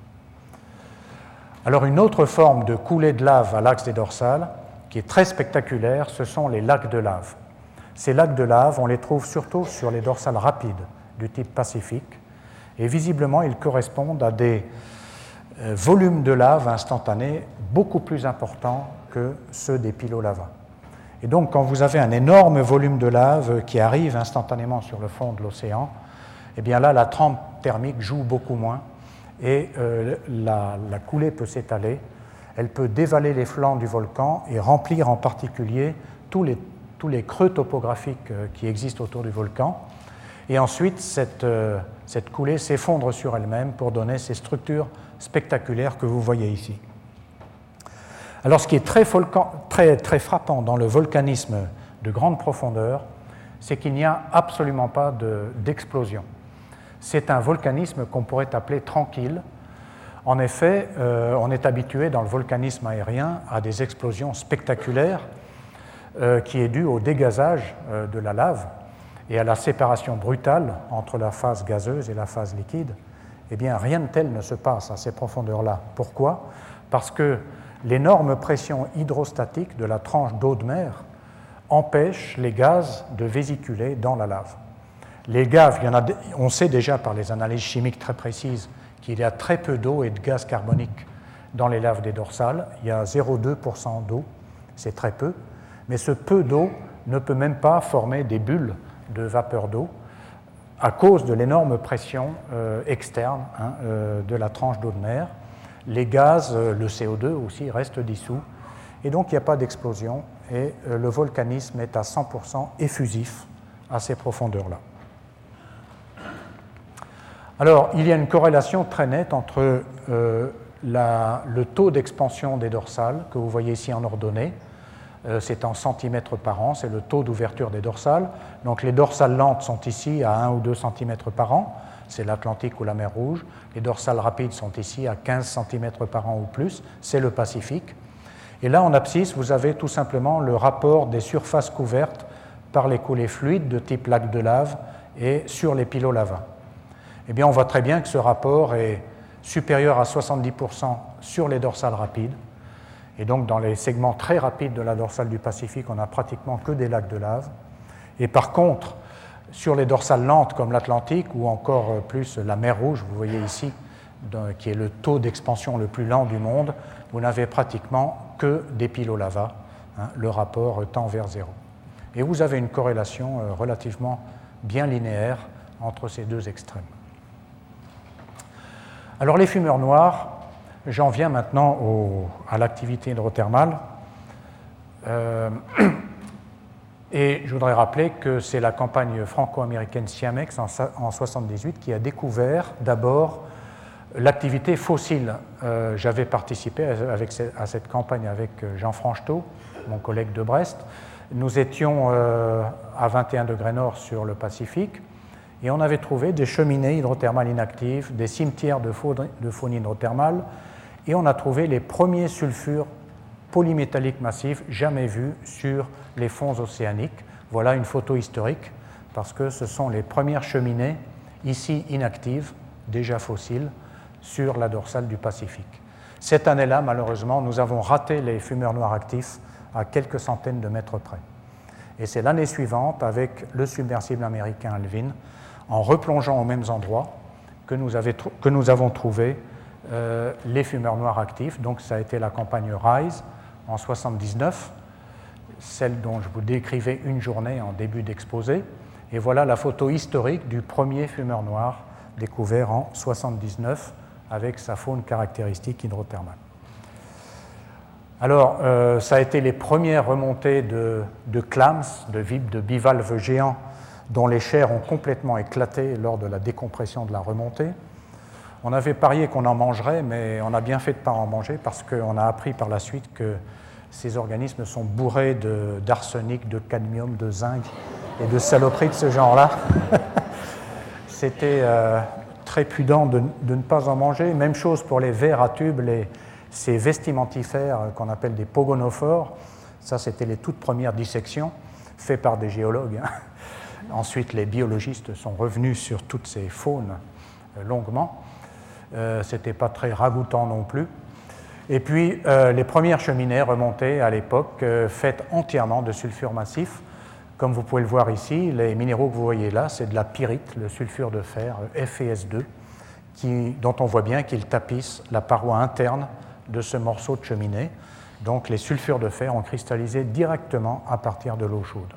[SPEAKER 2] Alors, une autre forme de coulée de lave à l'axe des dorsales, qui est très spectaculaire, ce sont les lacs de lave. Ces lacs de lave, on les trouve surtout sur les dorsales rapides du type Pacifique, et visiblement, ils correspondent à des volumes de lave instantanés beaucoup plus importants que ceux des pilolavas. Et donc, quand vous avez un énorme volume de lave qui arrive instantanément sur le fond de l'océan, eh bien là, la trempe thermique joue beaucoup moins et la coulée peut s'étaler. Elle peut dévaler les flancs du volcan et remplir en particulier tous les creux topographiques qui existent autour du volcan. Et ensuite, cette coulée s'effondre sur elle-même pour donner ces structures spectaculaires que vous voyez ici. Alors, ce qui est très frappant dans le volcanisme de grande profondeur, c'est qu'il n'y a absolument pas d'explosion. C'est un volcanisme qu'on pourrait appeler tranquille. En effet, on est habitué dans le volcanisme aérien à des explosions spectaculaires qui est due au dégazage de la lave et à la séparation brutale entre la phase gazeuse et la phase liquide. Eh bien, rien de tel ne se passe à ces profondeurs-là. Pourquoi? Parce que l'énorme pression hydrostatique de la tranche d'eau de mer empêche les gaz de vésiculer dans la lave. Les gaz, on sait déjà par les analyses chimiques très précises qu'il y a très peu d'eau et de gaz carbonique dans les laves des dorsales. Il y a 0,2% d'eau, c'est très peu, mais ce peu d'eau ne peut même pas former des bulles de vapeur d'eau à cause de l'énorme pression externe de la tranche d'eau de mer. Les gaz, le CO2 aussi, restent dissous, et donc il n'y a pas d'explosion, et le volcanisme est à 100% effusif à ces profondeurs-là. Alors, il y a une corrélation très nette entre le taux d'expansion des dorsales, que vous voyez ici en ordonnée, c'est en centimètres par an, c'est le taux d'ouverture des dorsales. Donc les dorsales lentes sont ici à 1 ou 2 centimètres par an, c'est l'Atlantique ou la mer Rouge. Les dorsales rapides sont ici à 15 centimètres par an ou plus, c'est le Pacifique. Et là, en abscisse, vous avez tout simplement le rapport des surfaces couvertes par les coulées fluides de type lac de lave et sur les pilolavas. Eh bien, on voit très bien que ce rapport est supérieur à 70% sur les dorsales rapides. Et donc, dans les segments très rapides de la dorsale du Pacifique, on n'a pratiquement que des lacs de lave. Et par contre, sur les dorsales lentes comme l'Atlantique ou encore plus la mer Rouge, vous voyez ici, qui est le taux d'expansion le plus lent du monde, vous n'avez pratiquement que des pilolavas. Le rapport tend vers zéro. Et vous avez une corrélation relativement bien linéaire entre ces deux extrêmes. Alors, les fumeurs noirs, j'en viens maintenant à l'activité hydrothermale. Et je voudrais rappeler que c'est la campagne franco-américaine Siamex en 1978 qui a découvert d'abord l'activité fossile. J'avais participé à cette campagne avec Jean Franchetot, mon collègue de Brest. Nous étions à 21 degrés nord sur le Pacifique et on avait trouvé des cheminées hydrothermales inactives, des cimetières de faune hydrothermale, et on a trouvé les premiers sulfures polymétalliques massifs jamais vus sur les fonds océaniques. Voilà une photo historique, parce que ce sont les premières cheminées, ici inactives, déjà fossiles, sur la dorsale du Pacifique. Cette année-là, malheureusement, nous avons raté les fumeurs noirs actifs à quelques centaines de mètres près. Et c'est l'année suivante, avec le submersible américain Alvin, en replongeant aux mêmes endroits, que nous avons trouvé les fumeurs noirs actifs. Donc ça a été la campagne Rise en 1979, celle dont je vous décrivais une journée en début d'exposé. Et voilà la photo historique du premier fumeur noir découvert en 1979 avec sa faune caractéristique hydrothermale. Alors, ça a été les premières remontées de clams, de bivalves géants, dont les chairs ont complètement éclaté lors de la décompression de la remontée. On avait parié qu'on en mangerait, mais on a bien fait de ne pas en manger parce qu'on a appris par la suite que ces organismes sont bourrés d'arsenic, de cadmium, de zinc et de saloperies de ce genre-là. C'était très prudent de ne pas en manger. Même chose pour les vers à tubes, ces vestimentifères qu'on appelle des pogonophores. Ça, c'était les toutes premières dissections faites par des géologues. Ensuite, les biologistes sont revenus sur toutes ces faunes longuement. Ce n'était pas très ragoûtant non plus. Et puis, les premières cheminées remontaient à l'époque, faites entièrement de sulfure massif. Comme vous pouvez le voir ici, les minéraux que vous voyez là, c'est de la pyrite, le sulfure de fer, FeS2, dont on voit bien qu'il tapisse la paroi interne de ce morceau de cheminée. Donc, les sulfures de fer ont cristallisé directement à partir de l'eau chaude.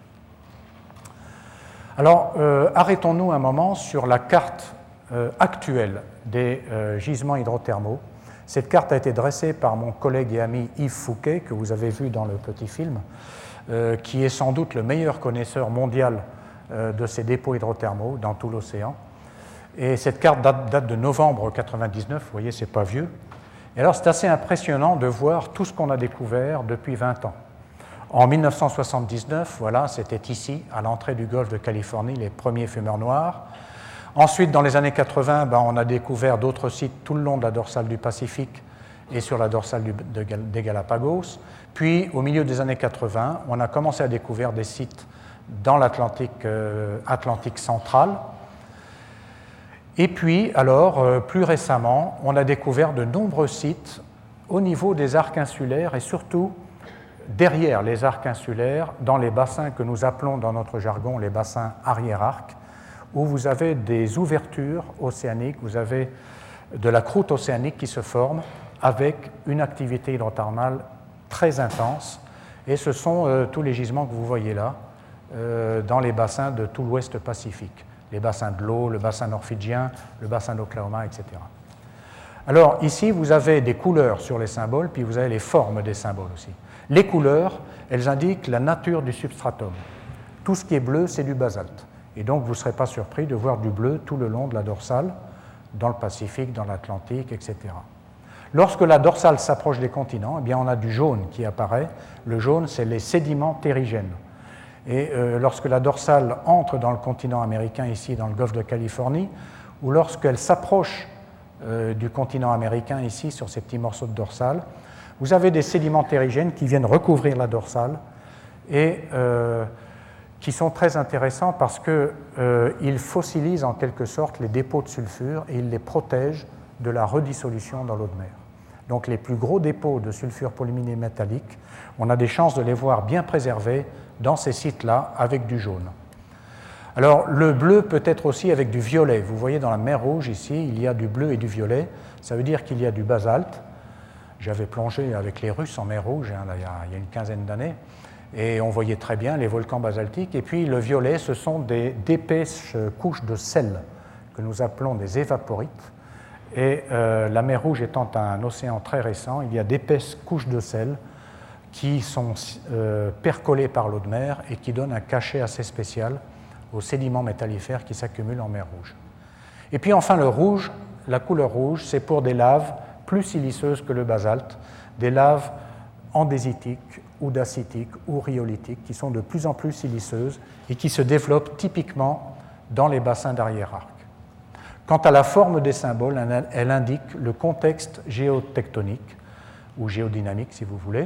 [SPEAKER 2] Alors, arrêtons-nous un moment sur la carte actuelle des gisements hydrothermaux. Cette carte a été dressée par mon collègue et ami Yves Fouquet, que vous avez vu dans le petit film, qui est sans doute le meilleur connaisseur mondial de ces dépôts hydrothermaux dans tout l'océan. Et cette carte date de novembre 1999, vous voyez, c'est pas vieux. Et alors, c'est assez impressionnant de voir tout ce qu'on a découvert depuis 20 ans. En 1979, voilà, c'était ici, à l'entrée du golfe de Californie, les premiers fumeurs noirs. Ensuite, dans les années 80, on a découvert d'autres sites tout le long de la dorsale du Pacifique et sur la dorsale des Galapagos. Puis, au milieu des années 80, on a commencé à découvrir des sites dans l'Atlantique Atlantique central. Et puis, alors, plus récemment, on a découvert de nombreux sites au niveau des arcs insulaires et surtout derrière les arcs insulaires, dans les bassins que nous appelons dans notre jargon les bassins arrière-arcs, où vous avez des ouvertures océaniques, vous avez de la croûte océanique qui se forme avec une activité hydrothermale très intense. Et ce sont tous les gisements que vous voyez là, dans les bassins de tout l'ouest Pacifique. Les bassins de l'eau, le bassin nord-fidjien, le bassin d'Oklahoma, etc. Alors ici, vous avez des couleurs sur les symboles, puis vous avez les formes des symboles aussi. Les couleurs, elles indiquent la nature du substratum. Tout ce qui est bleu, c'est du basalte. Et donc, vous ne serez pas surpris de voir du bleu tout le long de la dorsale, dans le Pacifique, dans l'Atlantique, etc. Lorsque la dorsale s'approche des continents, eh bien, on a du jaune qui apparaît. Le jaune, c'est les sédiments terrigènes. Et lorsque la dorsale entre dans le continent américain, ici dans le golfe de Californie, ou lorsqu'elle s'approche du continent américain, ici sur ces petits morceaux de dorsale, vous avez des sédiments terrigènes qui viennent recouvrir la dorsale et qui sont très intéressants parce qu'ils fossilisent en quelque sorte les dépôts de sulfure et ils les protègent de la redissolution dans l'eau de mer. Donc les plus gros dépôts de sulfure polymétallique, on a des chances de les voir bien préservés dans ces sites-là avec du jaune. Alors le bleu peut être aussi avec du violet. Vous voyez dans la mer Rouge ici, il y a du bleu et du violet. Ça veut dire qu'il y a du basalte. J'avais plongé avec les Russes en mer Rouge là, il y a une quinzaine d'années et on voyait très bien les volcans basaltiques. Et puis le violet, ce sont d'épaisses couches de sel que nous appelons des évaporites. Et la mer Rouge étant un océan très récent, il y a d'épaisses couches de sel qui sont percolées par l'eau de mer et qui donnent un cachet assez spécial aux sédiments métallifères qui s'accumulent en mer Rouge. Et puis enfin le rouge, la couleur rouge, c'est pour des laves plus siliceuses que le basalte, des laves andésitiques ou dacitiques ou rhyolithiques qui sont de plus en plus siliceuses et qui se développent typiquement dans les bassins d'arrière-arc. Quant à la forme des symboles, elle indique le contexte géotectonique ou géodynamique si vous voulez.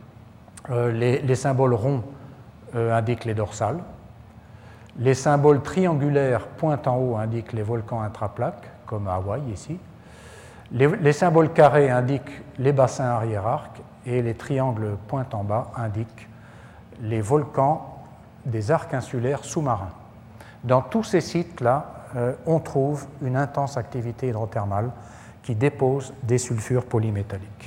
[SPEAKER 2] Les symboles ronds indiquent les dorsales. Les symboles triangulaires pointe en haut indiquent les volcans intraplaques, comme à Hawaï ici. Les symboles carrés indiquent les bassins arrière-arc et les triangles pointe en bas indiquent les volcans des arcs insulaires sous-marins. Dans tous ces sites-là, on trouve une intense activité hydrothermale qui dépose des sulfures polymétalliques.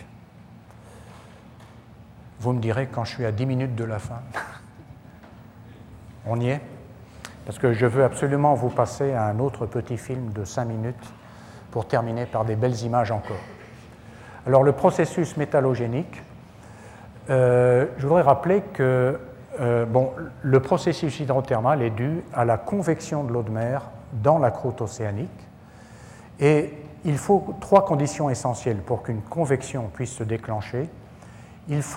[SPEAKER 2] Vous me direz quand je suis à 10 minutes de la fin. On y est ? Parce que je veux absolument vous passer à un autre petit film de 5 minutes pour terminer par des belles images encore. Alors le processus métallogénique, je voudrais rappeler que le processus hydrothermal est dû à la convection de l'eau de mer dans la croûte océanique et il faut 3 conditions essentielles pour qu'une convection puisse se déclencher. Il faut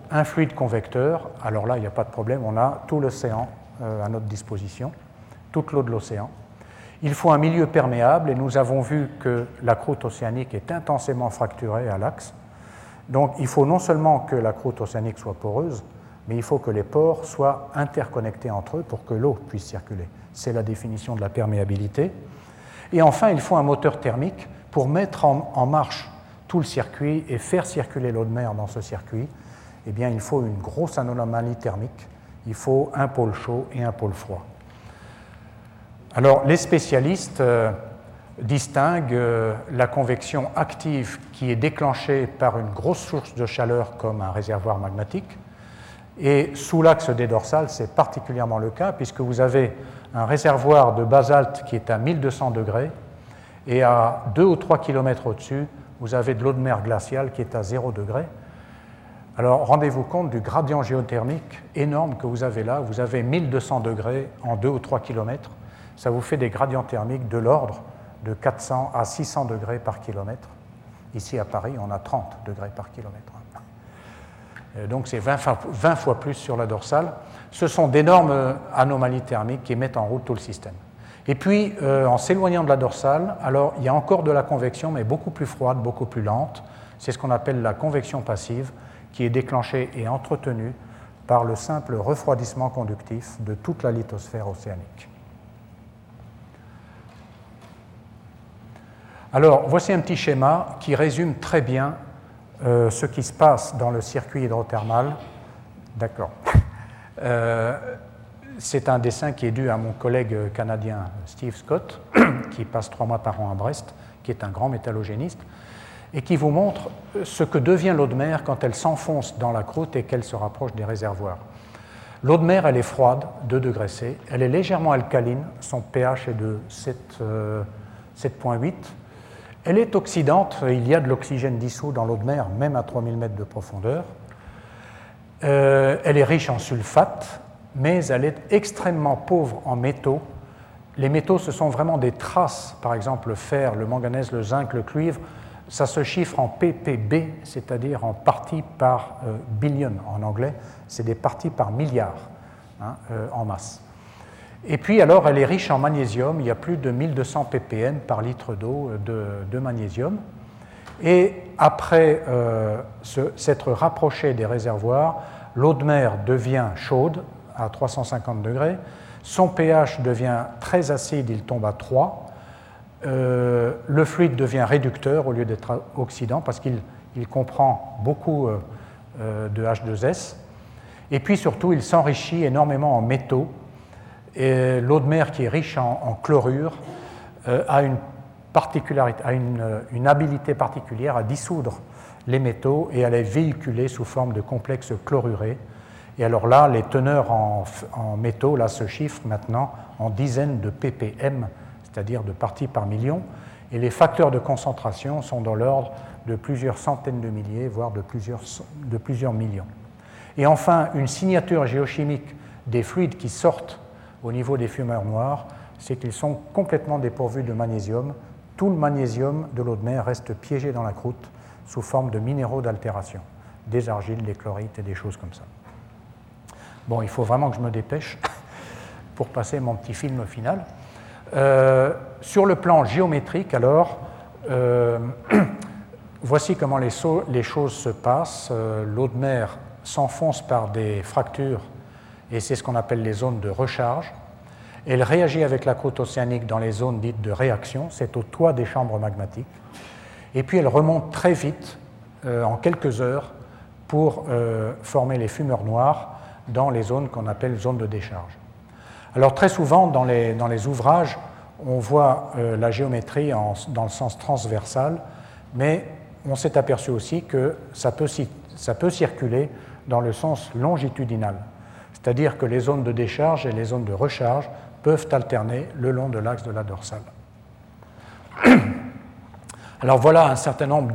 [SPEAKER 2] un fluide convecteur, alors là, il n'y a pas de problème, on a tout l'océan à notre disposition, toute l'eau de l'océan. Il faut un milieu perméable, et nous avons vu que la croûte océanique est intensément fracturée à l'axe. Donc il faut non seulement que la croûte océanique soit poreuse, mais il faut que les pores soient interconnectés entre eux pour que l'eau puisse circuler. C'est la définition de la perméabilité. Et enfin, il faut un moteur thermique pour mettre en marche tout le circuit et faire circuler l'eau de mer dans ce circuit. Eh bien, il faut une grosse anomalie thermique. Il faut un pôle chaud et un pôle froid. Alors, les spécialistes distinguent la convection active qui est déclenchée par une grosse source de chaleur comme un réservoir magmatique. Et sous l'axe des dorsales, c'est particulièrement le cas puisque vous avez un réservoir de basalte qui est à 1200 degrés et à 2 ou 3 km au-dessus, vous avez de l'eau de mer glaciale qui est à 0 degré. Alors, rendez-vous compte du gradient géothermique énorme que vous avez là. Vous avez 1200 degrés en 2 ou 3 km. Ça vous fait des gradients thermiques de l'ordre de 400 à 600 degrés par kilomètre. Ici, à Paris, on a 30 degrés par kilomètre. Donc, c'est 20 fois plus sur la dorsale. Ce sont d'énormes anomalies thermiques qui mettent en route tout le système. Et puis, en s'éloignant de la dorsale, alors, il y a encore de la convection, mais beaucoup plus froide, beaucoup plus lente. C'est ce qu'on appelle la convection passive, qui est déclenchée et entretenue par le simple refroidissement conductif de toute la lithosphère océanique. Alors, voici un petit schéma qui résume très bien ce qui se passe dans le circuit hydrothermal. D'accord. C'est un dessin qui est dû à mon collègue canadien Steve Scott, qui passe 3 mois par an à Brest, qui est un grand métallogéniste, et qui vous montre ce que devient l'eau de mer quand elle s'enfonce dans la croûte et qu'elle se rapproche des réservoirs. L'eau de mer, elle est froide, 2 degrés C, elle est légèrement alcaline, son pH est de 7,8. Elle est oxydante, il y a de l'oxygène dissous dans l'eau de mer, même à 3000 mètres de profondeur. Elle est riche en sulfate, mais elle est extrêmement pauvre en métaux. Les métaux, ce sont vraiment des traces, par exemple le fer, le manganèse, le zinc, le cuivre. Ça se chiffre en ppb, c'est-à-dire en parties par billion en anglais. C'est des parties par milliard en masse. Et puis, alors, elle est riche en magnésium. Il y a plus de 1200 ppm par litre d'eau de magnésium. Et après s'être rapprochée des réservoirs, l'eau de mer devient chaude à 350 degrés. Son pH devient très acide, il tombe à 3. Le fluide devient réducteur au lieu d'être oxydant parce qu'il comprend beaucoup de H2S. Et puis surtout, il s'enrichit énormément en métaux. Et l'eau de mer qui est riche en chlorure a une particularité, a une habilité particulière à dissoudre les métaux et à les véhiculer sous forme de complexes chlorurés. Et alors là, les teneurs en métaux là, se chiffrent maintenant en dizaines de ppm, c'est-à-dire de parties par million, et les facteurs de concentration sont dans l'ordre de plusieurs centaines de milliers, voire de plusieurs millions. Et enfin, une signature géochimique des fluides qui sortent au niveau des fumeurs noirs, c'est qu'ils sont complètement dépourvus de magnésium. Tout le magnésium de l'eau de mer reste piégé dans la croûte sous forme de minéraux d'altération, des argiles, des chlorites et des choses comme ça. Bon, il faut vraiment que je me dépêche pour passer mon petit film final. Sur le plan géométrique, alors, voici comment les choses se passent. L'eau de mer s'enfonce par des fractures, et c'est ce qu'on appelle les zones de recharge. Elle réagit avec la croûte océanique dans les zones dites de réaction, c'est au toit des chambres magmatiques. Et puis elle remonte très vite, en quelques heures, pour former les fumeurs noirs dans les zones qu'on appelle zones de décharge. Alors très souvent, dans les ouvrages, on voit la géométrie dans le sens transversal, mais on s'est aperçu aussi que ça peut circuler dans le sens longitudinal. C'est-à-dire que les zones de décharge et les zones de recharge peuvent alterner le long de l'axe de la dorsale. Alors voilà un certain nombre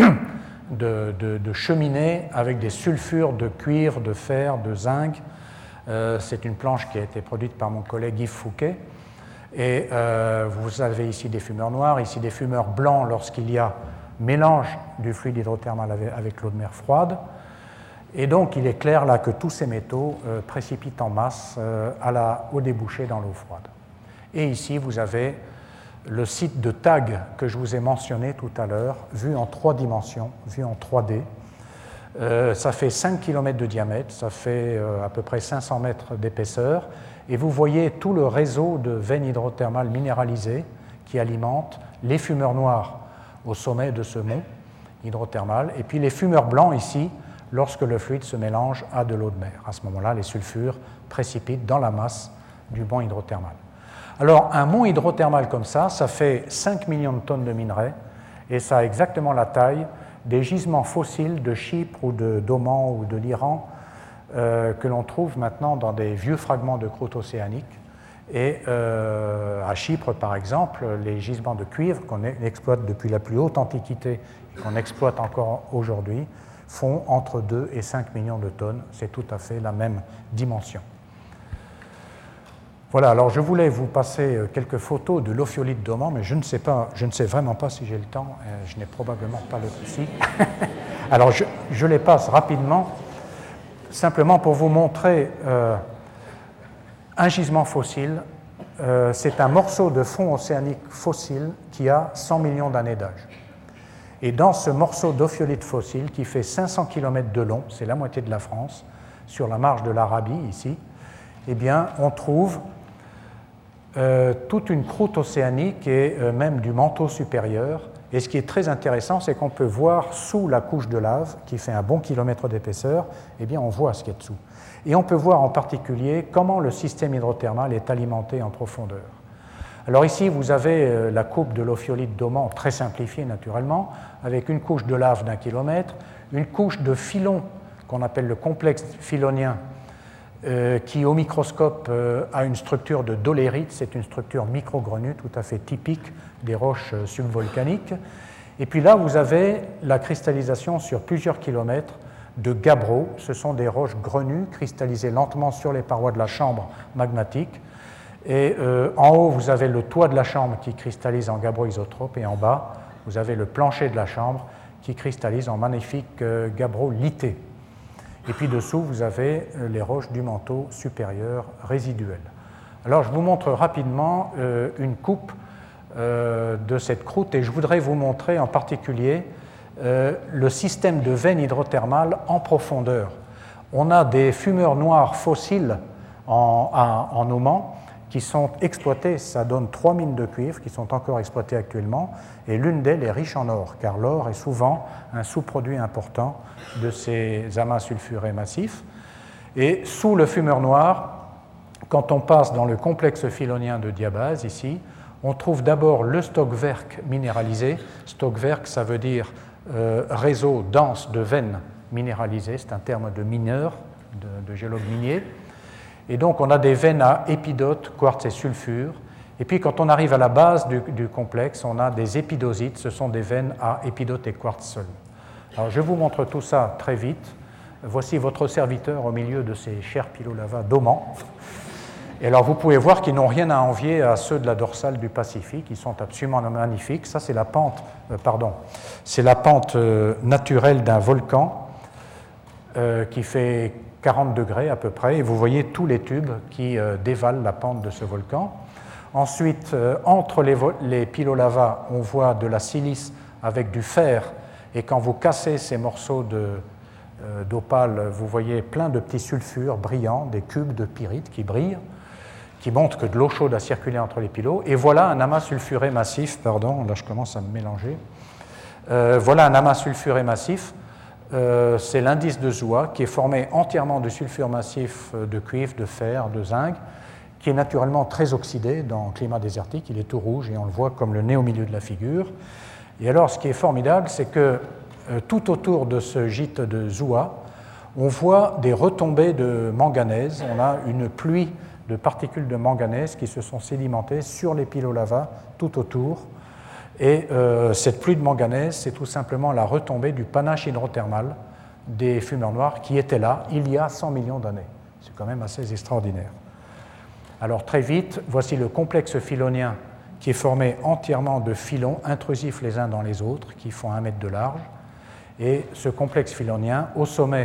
[SPEAKER 2] de cheminées avec des sulfures de cuivre, de fer, de zinc. C'est une planche qui a été produite par mon collègue Yves Fouquet. Et vous avez ici des fumeurs noirs, ici des fumeurs blancs lorsqu'il y a mélange du fluide hydrothermal avec l'eau de mer froide. Et donc, il est clair là que tous ces métaux précipitent en masse au débouché dans l'eau froide. Et ici, vous avez le site de TAG que je vous ai mentionné tout à l'heure, vu en 3 dimensions, vu en 3D. Ça fait 5 km de diamètre, ça fait à peu près 500 mètres d'épaisseur, et vous voyez tout le réseau de veines hydrothermales minéralisées qui alimentent les fumeurs noirs au sommet de ce mont hydrothermal, et puis les fumeurs blancs ici, lorsque le fluide se mélange à de l'eau de mer. À ce moment-là, les sulfures précipitent dans la masse du mont hydrothermal. Alors, un mont hydrothermal comme ça fait 5 millions de tonnes de minerais, et ça a exactement la taille des gisements fossiles de Chypre ou d'Oman ou de l'Iran que l'on trouve maintenant dans des vieux fragments de croûte océanique. Et à Chypre, par exemple, les gisements de cuivre qu'on exploite depuis la plus haute antiquité et qu'on exploite encore aujourd'hui font entre 2 et 5 millions de tonnes. C'est tout à fait la même dimension. Voilà, alors je voulais vous passer quelques photos de l'ophiolite d'Oman, mais je ne sais vraiment pas si j'ai le temps, je n'ai probablement pas le souci. Alors je les passe rapidement, simplement pour vous montrer un gisement fossile. C'est un morceau de fond océanique fossile qui a 100 millions d'années d'âge. Et dans ce morceau d'ophiolite fossile qui fait 500 km de long, c'est la moitié de la France, sur la marge de l'Arabie ici, eh bien on trouve toute une croûte océanique et même du manteau supérieur. Et ce qui est très intéressant, c'est qu'on peut voir sous la couche de lave, qui fait un bon kilomètre d'épaisseur, eh bien on voit ce qui est dessous. Et on peut voir en particulier comment le système hydrothermal est alimenté en profondeur. Alors ici, vous avez la coupe de l'ophiolite d'Oman, très simplifiée naturellement, avec une couche de lave d'1 kilomètre, une couche de filon qu'on appelle le complexe filonien, qui au microscope a une structure de dolérite, c'est une structure microgrenue tout à fait typique des roches subvolcaniques. Et puis là, vous avez la cristallisation sur plusieurs kilomètres de gabbros. Ce sont des roches grenues cristallisées lentement sur les parois de la chambre magmatique. Et en haut, vous avez le toit de la chambre qui cristallise en gabbro isotrope, et en bas, vous avez le plancher de la chambre qui cristallise en magnifique gabbro litté. Et puis dessous, vous avez les roches du manteau supérieur résiduelles. Alors, je vous montre rapidement une coupe de cette croûte, et je voudrais vous montrer en particulier le système de veines hydrothermales en profondeur. On a des fumeurs noirs fossiles en Oman qui sont exploités, ça donne 3 mines de cuivre qui sont encore exploitées actuellement, et l'une d'elles est riche en or, car l'or est souvent un sous-produit important de ces amas sulfurés massifs. Et sous le fumeur noir, quand on passe dans le complexe filonien de diabase, ici, on trouve d'abord le stockwerk minéralisé. Stockwerk, ça veut dire réseau dense de veines minéralisées, c'est un terme de mineur, de géologue minier. Et donc, on a des veines à épidote, quartz et sulfure. Et puis, quand on arrive à la base du complexe, on a des épidosites. Ce sont des veines à épidote et quartz seuls. Alors, je vous montre tout ça très vite. Voici votre serviteur au milieu de ces chers pilolavas d'Oman. Et alors, vous pouvez voir qu'ils n'ont rien à envier à ceux de la dorsale du Pacifique. Ils sont absolument magnifiques. Ça, c'est la pente, c'est la pente naturelle d'un volcan qui fait 40 degrés à peu près, et vous voyez tous les tubes qui dévalent la pente de ce volcan. Ensuite, entre les pilolavas, on voit de la silice avec du fer, et quand vous cassez ces morceaux d'opale, vous voyez plein de petits sulfures brillants, des cubes de pyrite qui brillent, qui montrent que de l'eau chaude a circulé entre les pilots. Et voilà un amas sulfuré massif, pardon, là je commence à me mélanger. Voilà un amas sulfuré massif. C'est l'indice de Zoua, qui est formé entièrement de sulfure massif de cuivre, de fer, de zinc, qui est naturellement très oxydé dans le climat désertique. Il est tout rouge et on le voit comme le nez au milieu de la figure. Et alors, ce qui est formidable, c'est que tout autour de ce gîte de Zoua, on voit des retombées de manganèse. On a une pluie de particules de manganèse qui se sont sédimentées sur les pilolavas tout autour. Et cette pluie de manganèse, c'est tout simplement la retombée du panache hydrothermal des fumeurs noirs qui étaient là il y a 100 millions d'années. C'est quand même assez extraordinaire. Alors très vite, voici le complexe filonien qui est formé entièrement de filons intrusifs les uns dans les autres, qui font 1 mètre de large. Et ce complexe filonien, au sommet,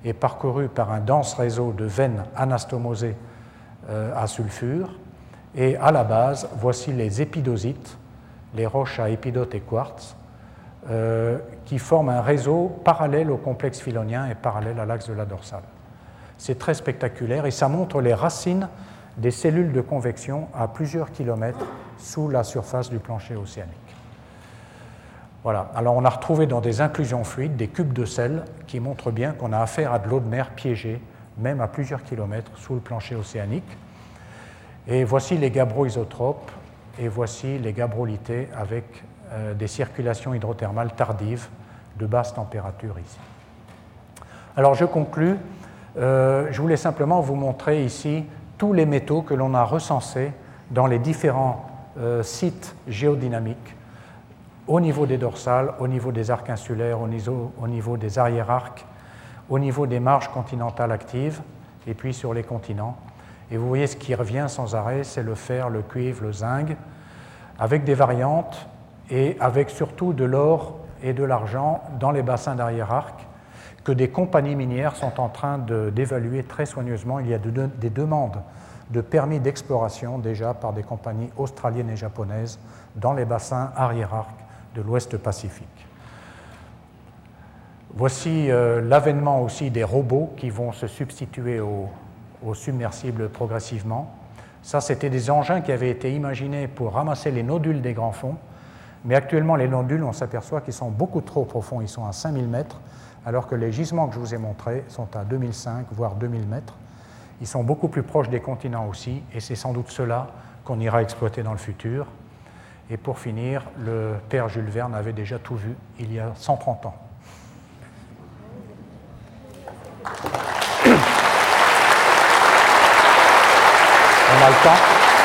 [SPEAKER 2] est parcouru par un dense réseau de veines anastomosées à sulfure. Et à la base, voici les épidosites, les roches à épidote et quartz, qui forment un réseau parallèle au complexe phylonien et parallèle à l'axe de la dorsale. C'est très spectaculaire et ça montre les racines des cellules de convection à plusieurs kilomètres sous la surface du plancher océanique. Voilà. Alors on a retrouvé dans des inclusions fluides des cubes de sel qui montrent bien qu'on a affaire à de l'eau de mer piégée, même à plusieurs kilomètres sous le plancher océanique. Et voici les gabbro-isotropes et voici les gabrolités avec des circulations hydrothermales tardives de basse température ici. Alors je conclus. Je voulais simplement vous montrer ici tous les métaux que l'on a recensés dans les différents sites géodynamiques au niveau des dorsales, au niveau des arcs insulaires, au niveau des arrière-arcs, au niveau des marges continentales actives et puis sur les continents. Et vous voyez ce qui revient sans arrêt, c'est le fer, le cuivre, le zinc, avec des variantes et avec surtout de l'or et de l'argent dans les bassins d'arrière-arc que des compagnies minières sont en train d'évaluer très soigneusement. Il y a des demandes de permis d'exploration déjà par des compagnies australiennes et japonaises dans les bassins arrière-arc de l'Ouest Pacifique. Voici l'avènement aussi des robots qui vont se substituer aux submersibles progressivement. Ça, c'était des engins qui avaient été imaginés pour ramasser les nodules des grands fonds, mais actuellement, les nodules, on s'aperçoit qu'ils sont beaucoup trop profonds, ils sont à 5000 mètres, alors que les gisements que je vous ai montrés sont à 2005, voire 2000 mètres. Ils sont beaucoup plus proches des continents aussi, et c'est sans doute cela qu'on ira exploiter dans le futur. Et pour finir, le père Jules Verne avait déjà tout vu il y a 130 ans. On a le temps.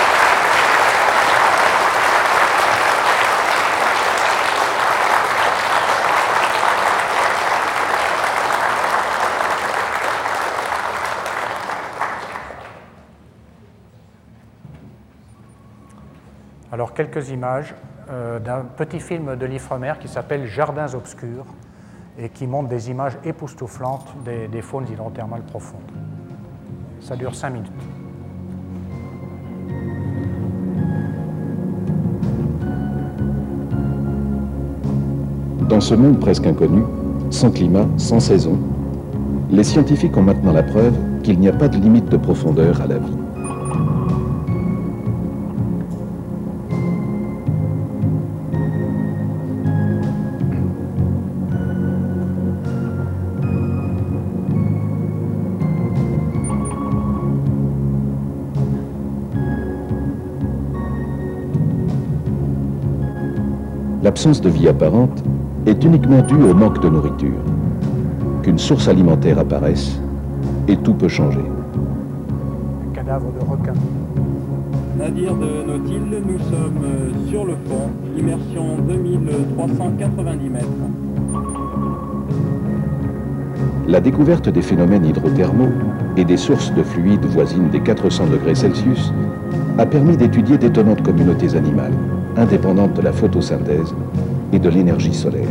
[SPEAKER 2] Alors, quelques images d'un petit film de l'Ifremer qui s'appelle Jardins obscurs et qui montre des images époustouflantes des faunes hydrothermales profondes. Ça dure 5 minutes.
[SPEAKER 9] Dans ce monde presque inconnu, sans climat, sans saison, les scientifiques ont maintenant la preuve qu'il n'y a pas de limite de profondeur à la vie. L'absence de vie apparente est uniquement due au manque de nourriture. Qu'une source alimentaire apparaisse et tout peut changer.
[SPEAKER 2] Cadavre de requin.
[SPEAKER 3] Navire de Nautil, nous sommes sur le fond, immersion 2390 mètres.
[SPEAKER 9] La découverte des phénomènes hydrothermaux et des sources de fluides voisines des 400 degrés Celsius a permis d'étudier d'étonnantes communautés animales, indépendantes de la photosynthèse et de l'énergie solaire.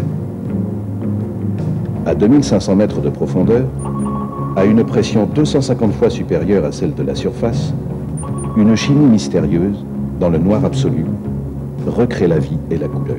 [SPEAKER 9] À 2500 mètres de profondeur, à une pression 250 fois supérieure à celle de la surface, une chimie mystérieuse, dans le noir absolu, recrée la vie et la couleur.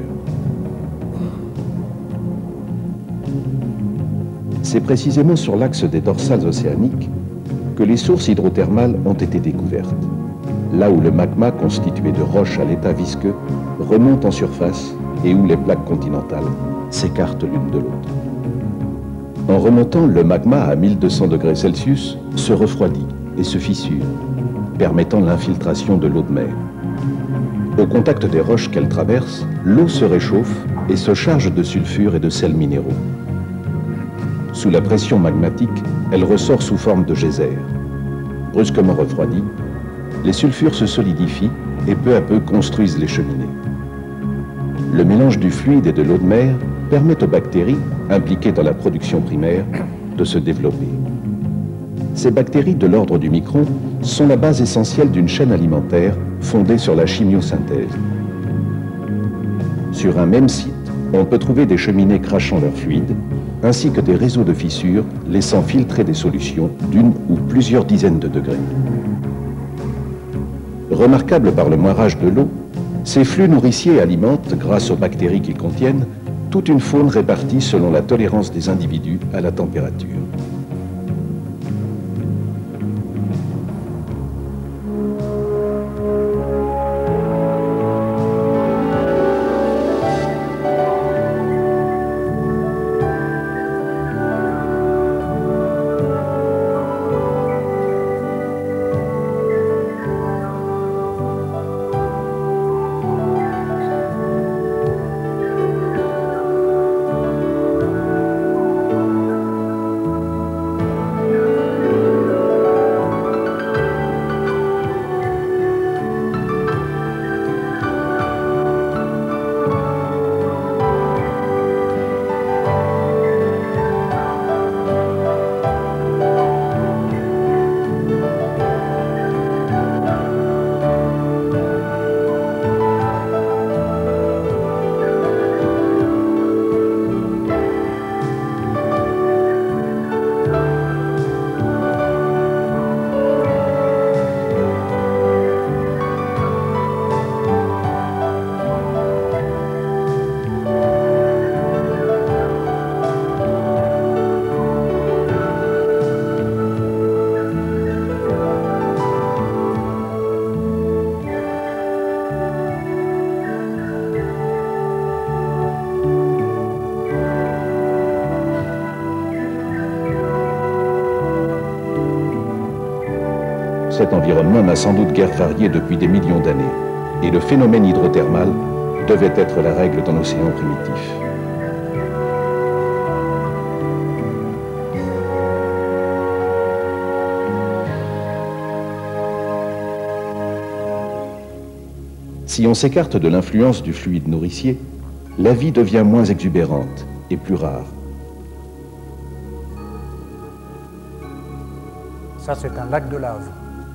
[SPEAKER 9] C'est précisément sur l'axe des dorsales océaniques que les sources hydrothermales ont été découvertes, là où le magma constitué de roches à l'état visqueux remonte en surface et où les plaques continentales s'écartent l'une de l'autre. En remontant, le magma à 1200 degrés Celsius se refroidit et se fissure, permettant l'infiltration de l'eau de mer. Au contact des roches qu'elle traverse, l'eau se réchauffe et se charge de sulfure et de sels minéraux. Sous la pression magmatique, elle ressort sous forme de geyser. Brusquement refroidie, les sulfures se solidifient et peu à peu construisent les cheminées. Le mélange du fluide et de l'eau de mer permet aux bactéries, impliquées dans la production primaire, de se développer. Ces bactéries de l'ordre du micron sont la base essentielle d'une chaîne alimentaire fondée sur la chimiosynthèse. Sur un même site, on peut trouver des cheminées crachant leur fluide ainsi que des réseaux de fissures laissant filtrer des solutions d'une ou plusieurs dizaines de degrés. Remarquables par le moirage de l'eau, ces flux nourriciers alimentent, grâce aux bactéries qu'ils contiennent, toute une faune répartie selon la tolérance des individus à la température. Cet environnement n'a sans doute guère varié depuis des millions d'années, et le phénomène hydrothermal devait être la règle dans l'océan primitif. Si on s'écarte de l'influence du fluide nourricier, la vie devient moins exubérante et plus rare.
[SPEAKER 2] Ça, c'est un lac de lave.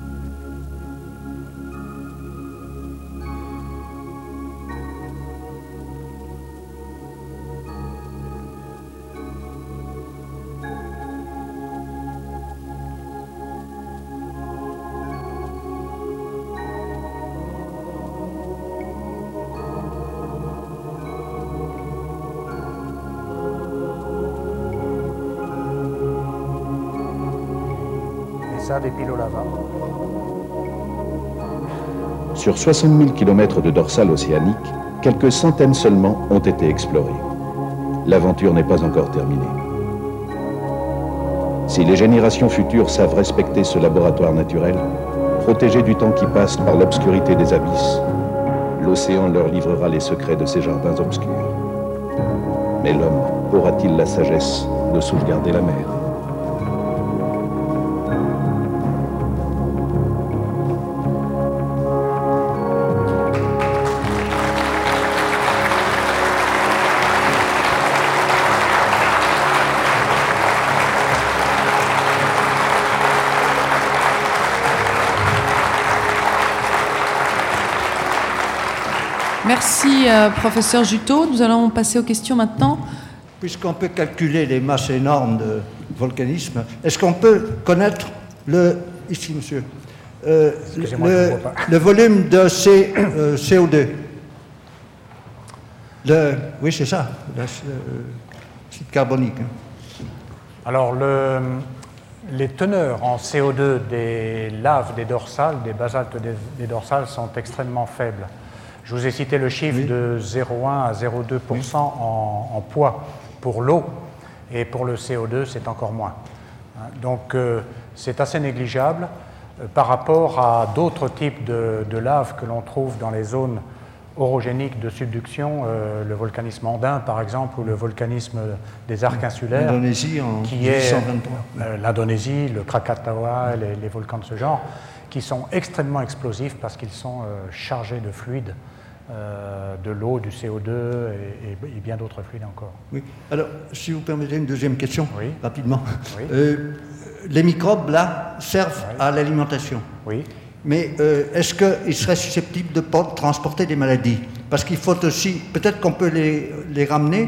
[SPEAKER 2] Des pilolavas.
[SPEAKER 9] Sur 60 000 km de dorsale océanique, quelques centaines seulement ont été explorés. L'aventure n'est pas encore terminée. Si les générations futures savent respecter ce laboratoire naturel, protégé du temps qui passe par l'obscurité des abysses, l'océan leur livrera les secrets de ces jardins obscurs. Mais l'homme aura-t-il la sagesse de sauvegarder la mer ?
[SPEAKER 1] Merci, professeur Juteau. Nous allons passer aux questions maintenant.
[SPEAKER 10] Puisqu'on peut calculer les masses énormes de volcanisme, est-ce qu'on peut connaître ici, monsieur, le volume de CO2 Oui, c'est ça, l'acide carbonique.
[SPEAKER 2] Alors, les teneurs en CO2 des laves des dorsales, des basaltes des dorsales, sont extrêmement faibles. Je vous ai cité le chiffre de 0,1 à 0,2% en poids pour l'eau, et pour le CO2, c'est encore moins. Donc, c'est assez négligeable par rapport à d'autres types de laves que l'on trouve dans les zones orogéniques de subduction, le volcanisme andin, par exemple, ou le volcanisme des arcs insulaires,
[SPEAKER 10] l'Indonésie en
[SPEAKER 2] qui
[SPEAKER 10] 1823.
[SPEAKER 2] est l'Indonésie, le Krakatoa, les volcans de ce genre, qui sont extrêmement explosifs parce qu'ils sont chargés de fluides, de l'eau, du CO2 et bien d'autres fluides encore.
[SPEAKER 10] Oui. Alors, si vous permettez une deuxième question, rapidement.
[SPEAKER 2] Oui.
[SPEAKER 10] Les microbes, là, servent à l'alimentation.
[SPEAKER 2] Oui.
[SPEAKER 10] Mais est-ce qu'ils seraient susceptibles de transporter des maladies? Parce qu'il faut aussi, peut-être qu'on peut les ramener,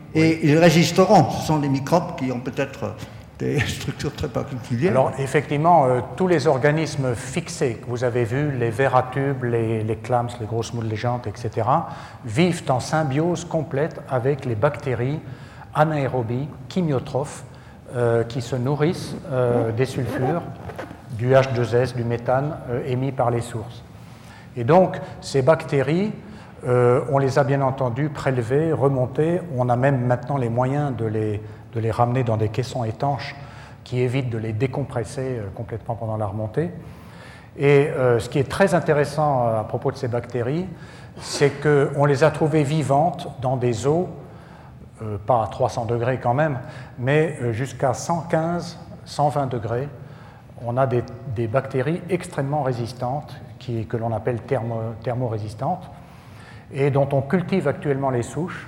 [SPEAKER 10] et ils résisteront. Ce sont des microbes qui ont peut-être des structures très particulières.
[SPEAKER 2] Alors effectivement, tous les organismes fixés que vous avez vus, les vers à tubes, les clams, les grosses moules légendes, etc., vivent en symbiose complète avec les bactéries anaérobies, chimiotrophes, qui se nourrissent des sulfures, du H2S, du méthane émis par les sources. Et donc, ces bactéries, on les a bien entendu prélevées, remontées. On a même maintenant les moyens de les ramener dans des caissons étanches qui évitent de les décompresser complètement pendant la remontée. Et ce qui est très intéressant à propos de ces bactéries, c'est qu'on les a trouvées vivantes dans des eaux, pas à 300 degrés quand même, mais jusqu'à 115, 120 degrés. On a des bactéries extrêmement résistantes, que l'on appelle thermorésistantes, et dont on cultive actuellement les souches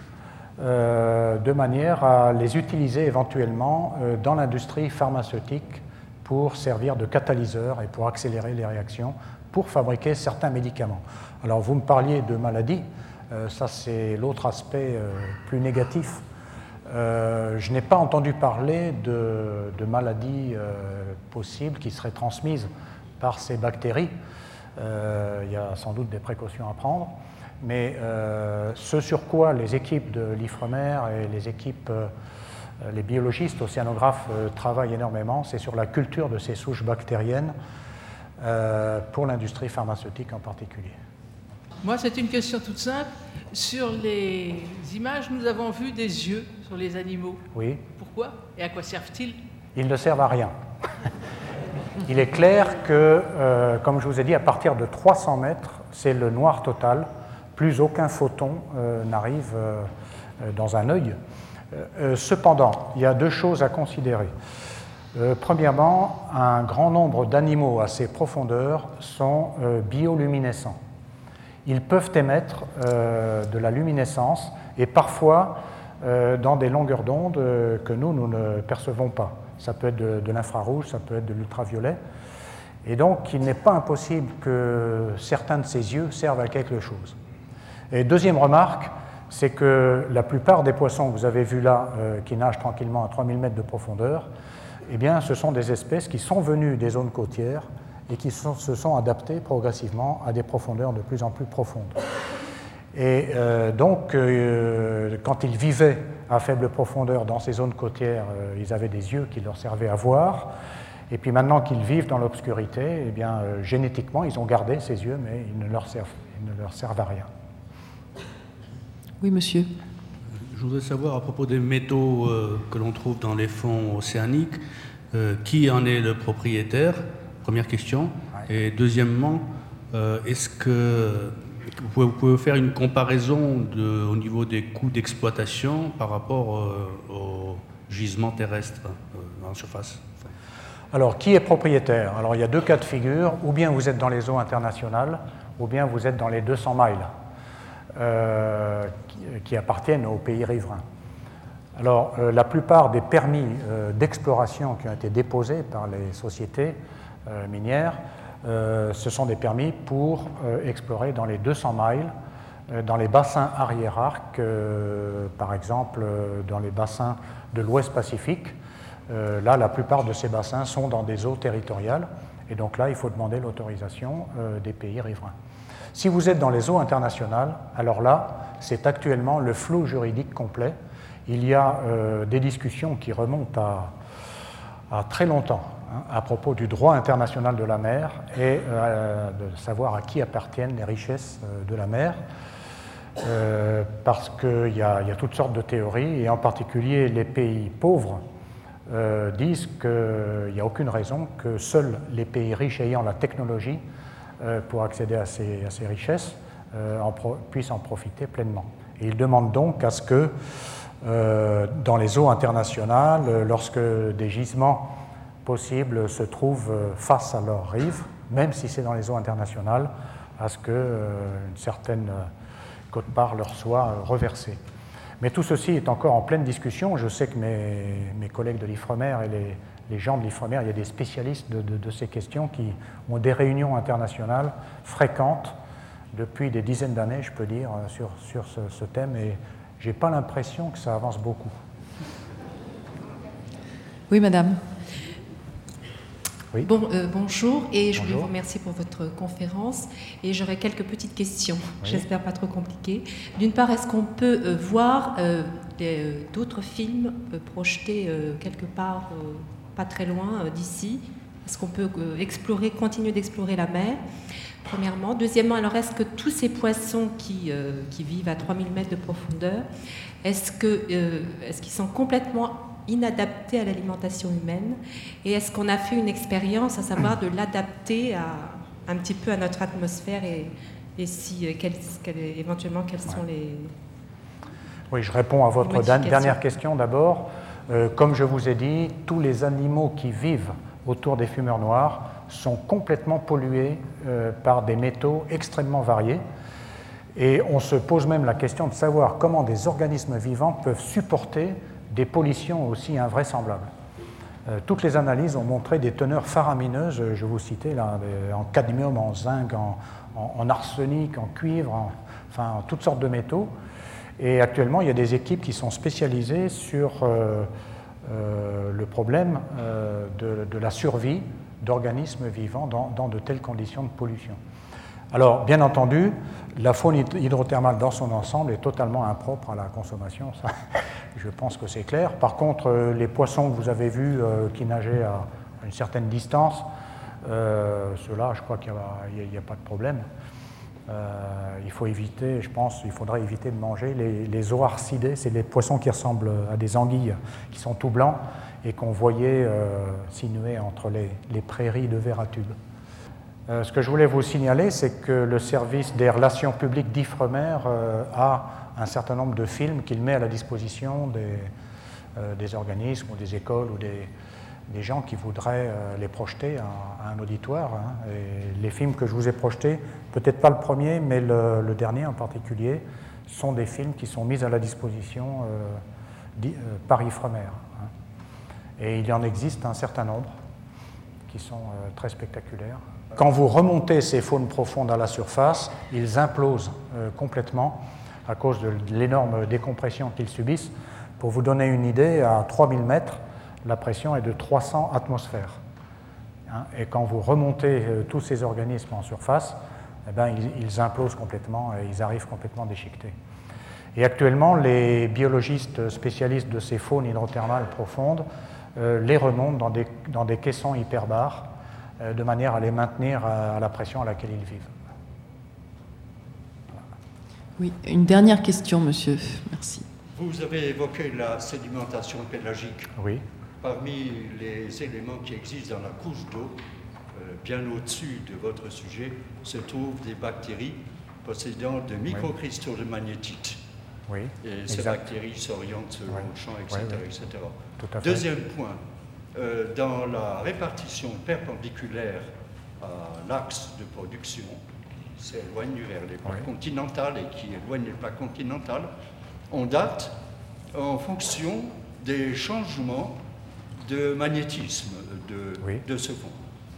[SPEAKER 2] de manière à les utiliser éventuellement dans l'industrie pharmaceutique pour servir de catalyseur et pour accélérer les réactions, pour fabriquer certains médicaments. Alors vous me parliez de maladies, ça c'est l'autre aspect plus négatif. Je n'ai pas entendu parler de maladies possibles qui seraient transmises par ces bactéries. Il y a sans doute des précautions à prendre. Mais ce sur quoi les équipes de l'IFREMER et les équipes, les biologistes, océanographes travaillent énormément, c'est sur la culture de ces souches bactériennes pour l'industrie pharmaceutique en particulier.
[SPEAKER 11] Moi, c'est une question toute simple. Sur les images, nous avons vu des yeux sur les animaux.
[SPEAKER 2] Oui.
[SPEAKER 11] Pourquoi et à quoi servent-ils?
[SPEAKER 2] Ils ne servent à rien. Il est clair que, comme je vous ai dit, à partir de 300 mètres, c'est le noir total. Plus aucun photon n'arrive dans un œil. Cependant, il y a deux choses à considérer. Premièrement, un grand nombre d'animaux à ces profondeurs sont bioluminescents. Ils peuvent émettre de la luminescence et parfois dans des longueurs d'onde que nous ne percevons pas. Ça peut être de l'infrarouge, ça peut être de l'ultraviolet. Et donc, il n'est pas impossible que certains de ces yeux servent à quelque chose. Et deuxième remarque, c'est que la plupart des poissons que vous avez vus là, qui nagent tranquillement à 3000 mètres de profondeur, eh bien, ce sont des espèces qui sont venues des zones côtières et qui se sont adaptées progressivement à des profondeurs de plus en plus profondes. Et donc, quand ils vivaient à faible profondeur dans ces zones côtières, ils avaient des yeux qui leur servaient à voir. Et puis maintenant qu'ils vivent dans l'obscurité, eh bien, génétiquement, ils ont gardé ces yeux, mais ils ne leur servent à rien.
[SPEAKER 1] Oui, monsieur.
[SPEAKER 12] Je voudrais savoir, à propos des métaux que l'on trouve dans les fonds océaniques, qui en est le propriétaire? Première question. Ouais. Et deuxièmement, est-ce que vous pouvez faire une comparaison au niveau des coûts d'exploitation par rapport aux gisements terrestres en surface?
[SPEAKER 2] Alors, qui est propriétaire? Alors, il y a deux cas de figure. Ou bien vous êtes dans les eaux internationales, ou bien vous êtes dans les 200 miles. Qui appartiennent aux pays riverains. Alors, la plupart des permis d'exploration qui ont été déposés par les sociétés minières, ce sont des permis pour explorer dans les 200 miles, dans les bassins arrière-arc, par exemple dans les bassins de l'Ouest Pacifique. Là, la plupart de ces bassins sont dans des eaux territoriales, et donc là, il faut demander l'autorisation des pays riverains. Si vous êtes dans les eaux internationales, alors là, c'est actuellement le flou juridique complet. Il y a des discussions qui remontent à très longtemps à propos du droit international de la mer et de savoir à qui appartiennent les richesses de la mer, parce qu'il y a toutes sortes de théories, et en particulier les pays pauvres disent qu'il n'y a aucune raison que seuls les pays riches ayant la technologie pour accéder à ces richesses puissent en profiter pleinement. Et ils demandent donc à ce que dans les eaux internationales, lorsque des gisements possibles se trouvent face à leurs rives, même si c'est dans les eaux internationales, à ce qu'une certaine quote-part leur soit reversée. Mais tout ceci est encore en pleine discussion. Je sais que mes collègues de l'IFREMER et les gens de l'IFREMER, il y a des spécialistes de ces questions qui ont des réunions internationales fréquentes depuis des dizaines d'années, je peux dire, sur ce thème. Et je n'ai pas l'impression que ça avance beaucoup.
[SPEAKER 1] Oui, madame.
[SPEAKER 2] Oui.
[SPEAKER 13] Bonjour, et je voulais
[SPEAKER 2] Bonjour.
[SPEAKER 13] vous remercier pour votre conférence. Et j'aurais quelques petites questions, j'espère pas trop compliquées. D'une part, est-ce qu'on peut voir d'autres films projetés quelque part, pas très loin d'ici? Est-ce qu'on peut continuer d'explorer la mer, premièrement? Deuxièmement, alors est-ce que tous ces poissons qui vivent à 3000 mètres de profondeur, est-ce qu'ils sont complètement inadaptés à l'alimentation humaine? Et est-ce qu'on a fait une expérience, à savoir de l'adapter un petit peu à notre atmosphère et si, éventuellement, quels sont les...
[SPEAKER 2] Oui, je réponds à votre dernière question d'abord. Comme je vous ai dit, tous les animaux qui vivent autour des fumeurs noirs sont complètement pollués par des métaux extrêmement variés. Et on se pose même la question de savoir comment des organismes vivants peuvent supporter des pollutions aussi invraisemblables. Toutes les analyses ont montré des teneurs faramineuses, je vous citais là, en cadmium, en zinc, en arsenic, en cuivre, en toutes sortes de métaux. Et actuellement, il y a des équipes qui sont spécialisées sur le problème de la survie d'organismes vivants dans de telles conditions de pollution. Alors, bien entendu, la faune hydrothermale dans son ensemble est totalement impropre à la consommation, ça, je pense que c'est clair. Par contre, les poissons que vous avez vus qui nageaient à une certaine distance, ceux-là, je crois qu'il n'y a pas de problème. Il faut éviter, je pense, il faudrait éviter de manger les zoarcidés, c'est des poissons qui ressemblent à des anguilles, qui sont tout blancs et qu'on voyait sinuer entre les prairies de vers à tubes. Ce que je voulais vous signaler, c'est que le service des relations publiques d'Ifremer a un certain nombre de films qu'il met à la disposition des organismes ou des écoles ou des gens qui voudraient les projeter à un auditoire. Et les films que je vous ai projetés, peut-être pas le premier, mais le dernier en particulier, sont des films qui sont mis à la disposition par Ifremer. Et il y en existe un certain nombre qui sont très spectaculaires. Quand vous remontez ces faunes profondes à la surface, ils implosent complètement à cause de l'énorme décompression qu'ils subissent. Pour vous donner une idée, à 3000 mètres, la pression est de 300 atmosphères. Et quand vous remontez tous ces organismes en surface, eh bien, ils implosent complètement et ils arrivent complètement déchiquetés. Et actuellement, les biologistes spécialistes de ces faunes hydrothermales profondes les remontent dans des caissons hyperbares de manière à les maintenir à la pression à laquelle ils vivent.
[SPEAKER 1] Oui, une dernière question, monsieur. Merci.
[SPEAKER 10] Vous avez évoqué la sédimentation pélagique.
[SPEAKER 2] Oui.
[SPEAKER 10] Parmi les éléments qui existent dans la couche d'eau, bien au-dessus de votre sujet, se trouvent des bactéries possédant de microcristaux de magnétite.
[SPEAKER 2] Oui.
[SPEAKER 10] Et ces bactéries s'orientent selon le champ, etc. etc.
[SPEAKER 2] Tout à fait.
[SPEAKER 10] Deuxième point, dans la répartition perpendiculaire à l'axe de production, qui s'éloigne vers les plaques continentales et qui éloigne les plaques continentales, on date en fonction des changements de magnétisme de ce fond.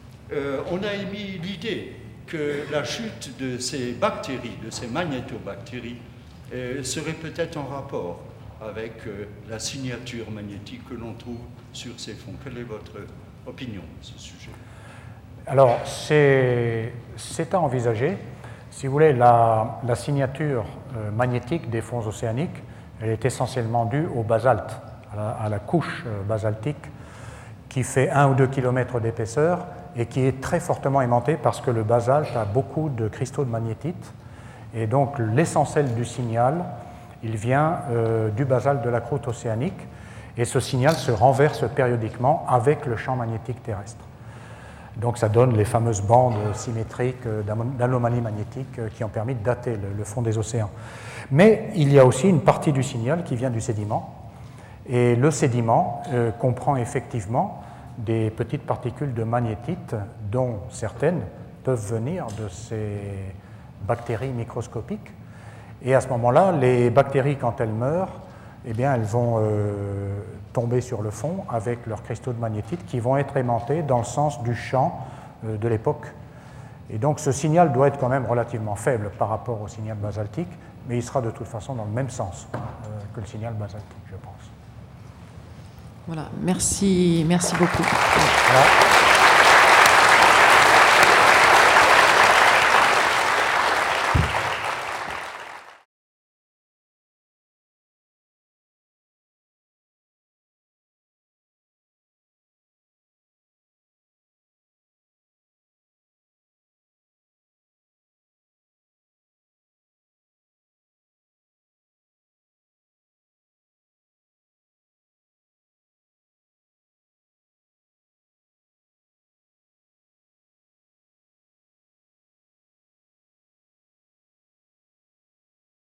[SPEAKER 10] On a émis l'idée que la chute de ces bactéries, de ces magnétobactéries, serait peut-être en rapport avec la signature magnétique que l'on trouve sur ces fonds. Quelle est votre opinion à ce sujet?
[SPEAKER 2] Alors, c'est à envisager. Si vous voulez, la signature magnétique des fonds océaniques, elle est essentiellement due au basalte, à la couche basaltique qui fait 1 ou 2 km d'épaisseur et qui est très fortement aimantée parce que le basalte a beaucoup de cristaux de magnétite. Et donc, l'essentiel du signal, il vient du basalte de la croûte océanique. Et ce signal se renverse périodiquement avec le champ magnétique terrestre. Donc ça donne les fameuses bandes symétriques d'anomalies magnétiques qui ont permis de dater le fond des océans. Mais il y a aussi une partie du signal qui vient du sédiment. Et le sédiment comprend effectivement des petites particules de magnétite dont certaines peuvent venir de ces bactéries microscopiques. Et à ce moment-là, les bactéries, quand elles meurent, eh bien, elles vont tomber sur le fond avec leurs cristaux de magnétite qui vont être aimantés dans le sens du champ de l'époque. Et donc ce signal doit être quand même relativement faible par rapport au signal basaltique, mais il sera de toute façon dans le même sens. que le signal basaltique, je pense.
[SPEAKER 1] Voilà, merci beaucoup.
[SPEAKER 2] Voilà.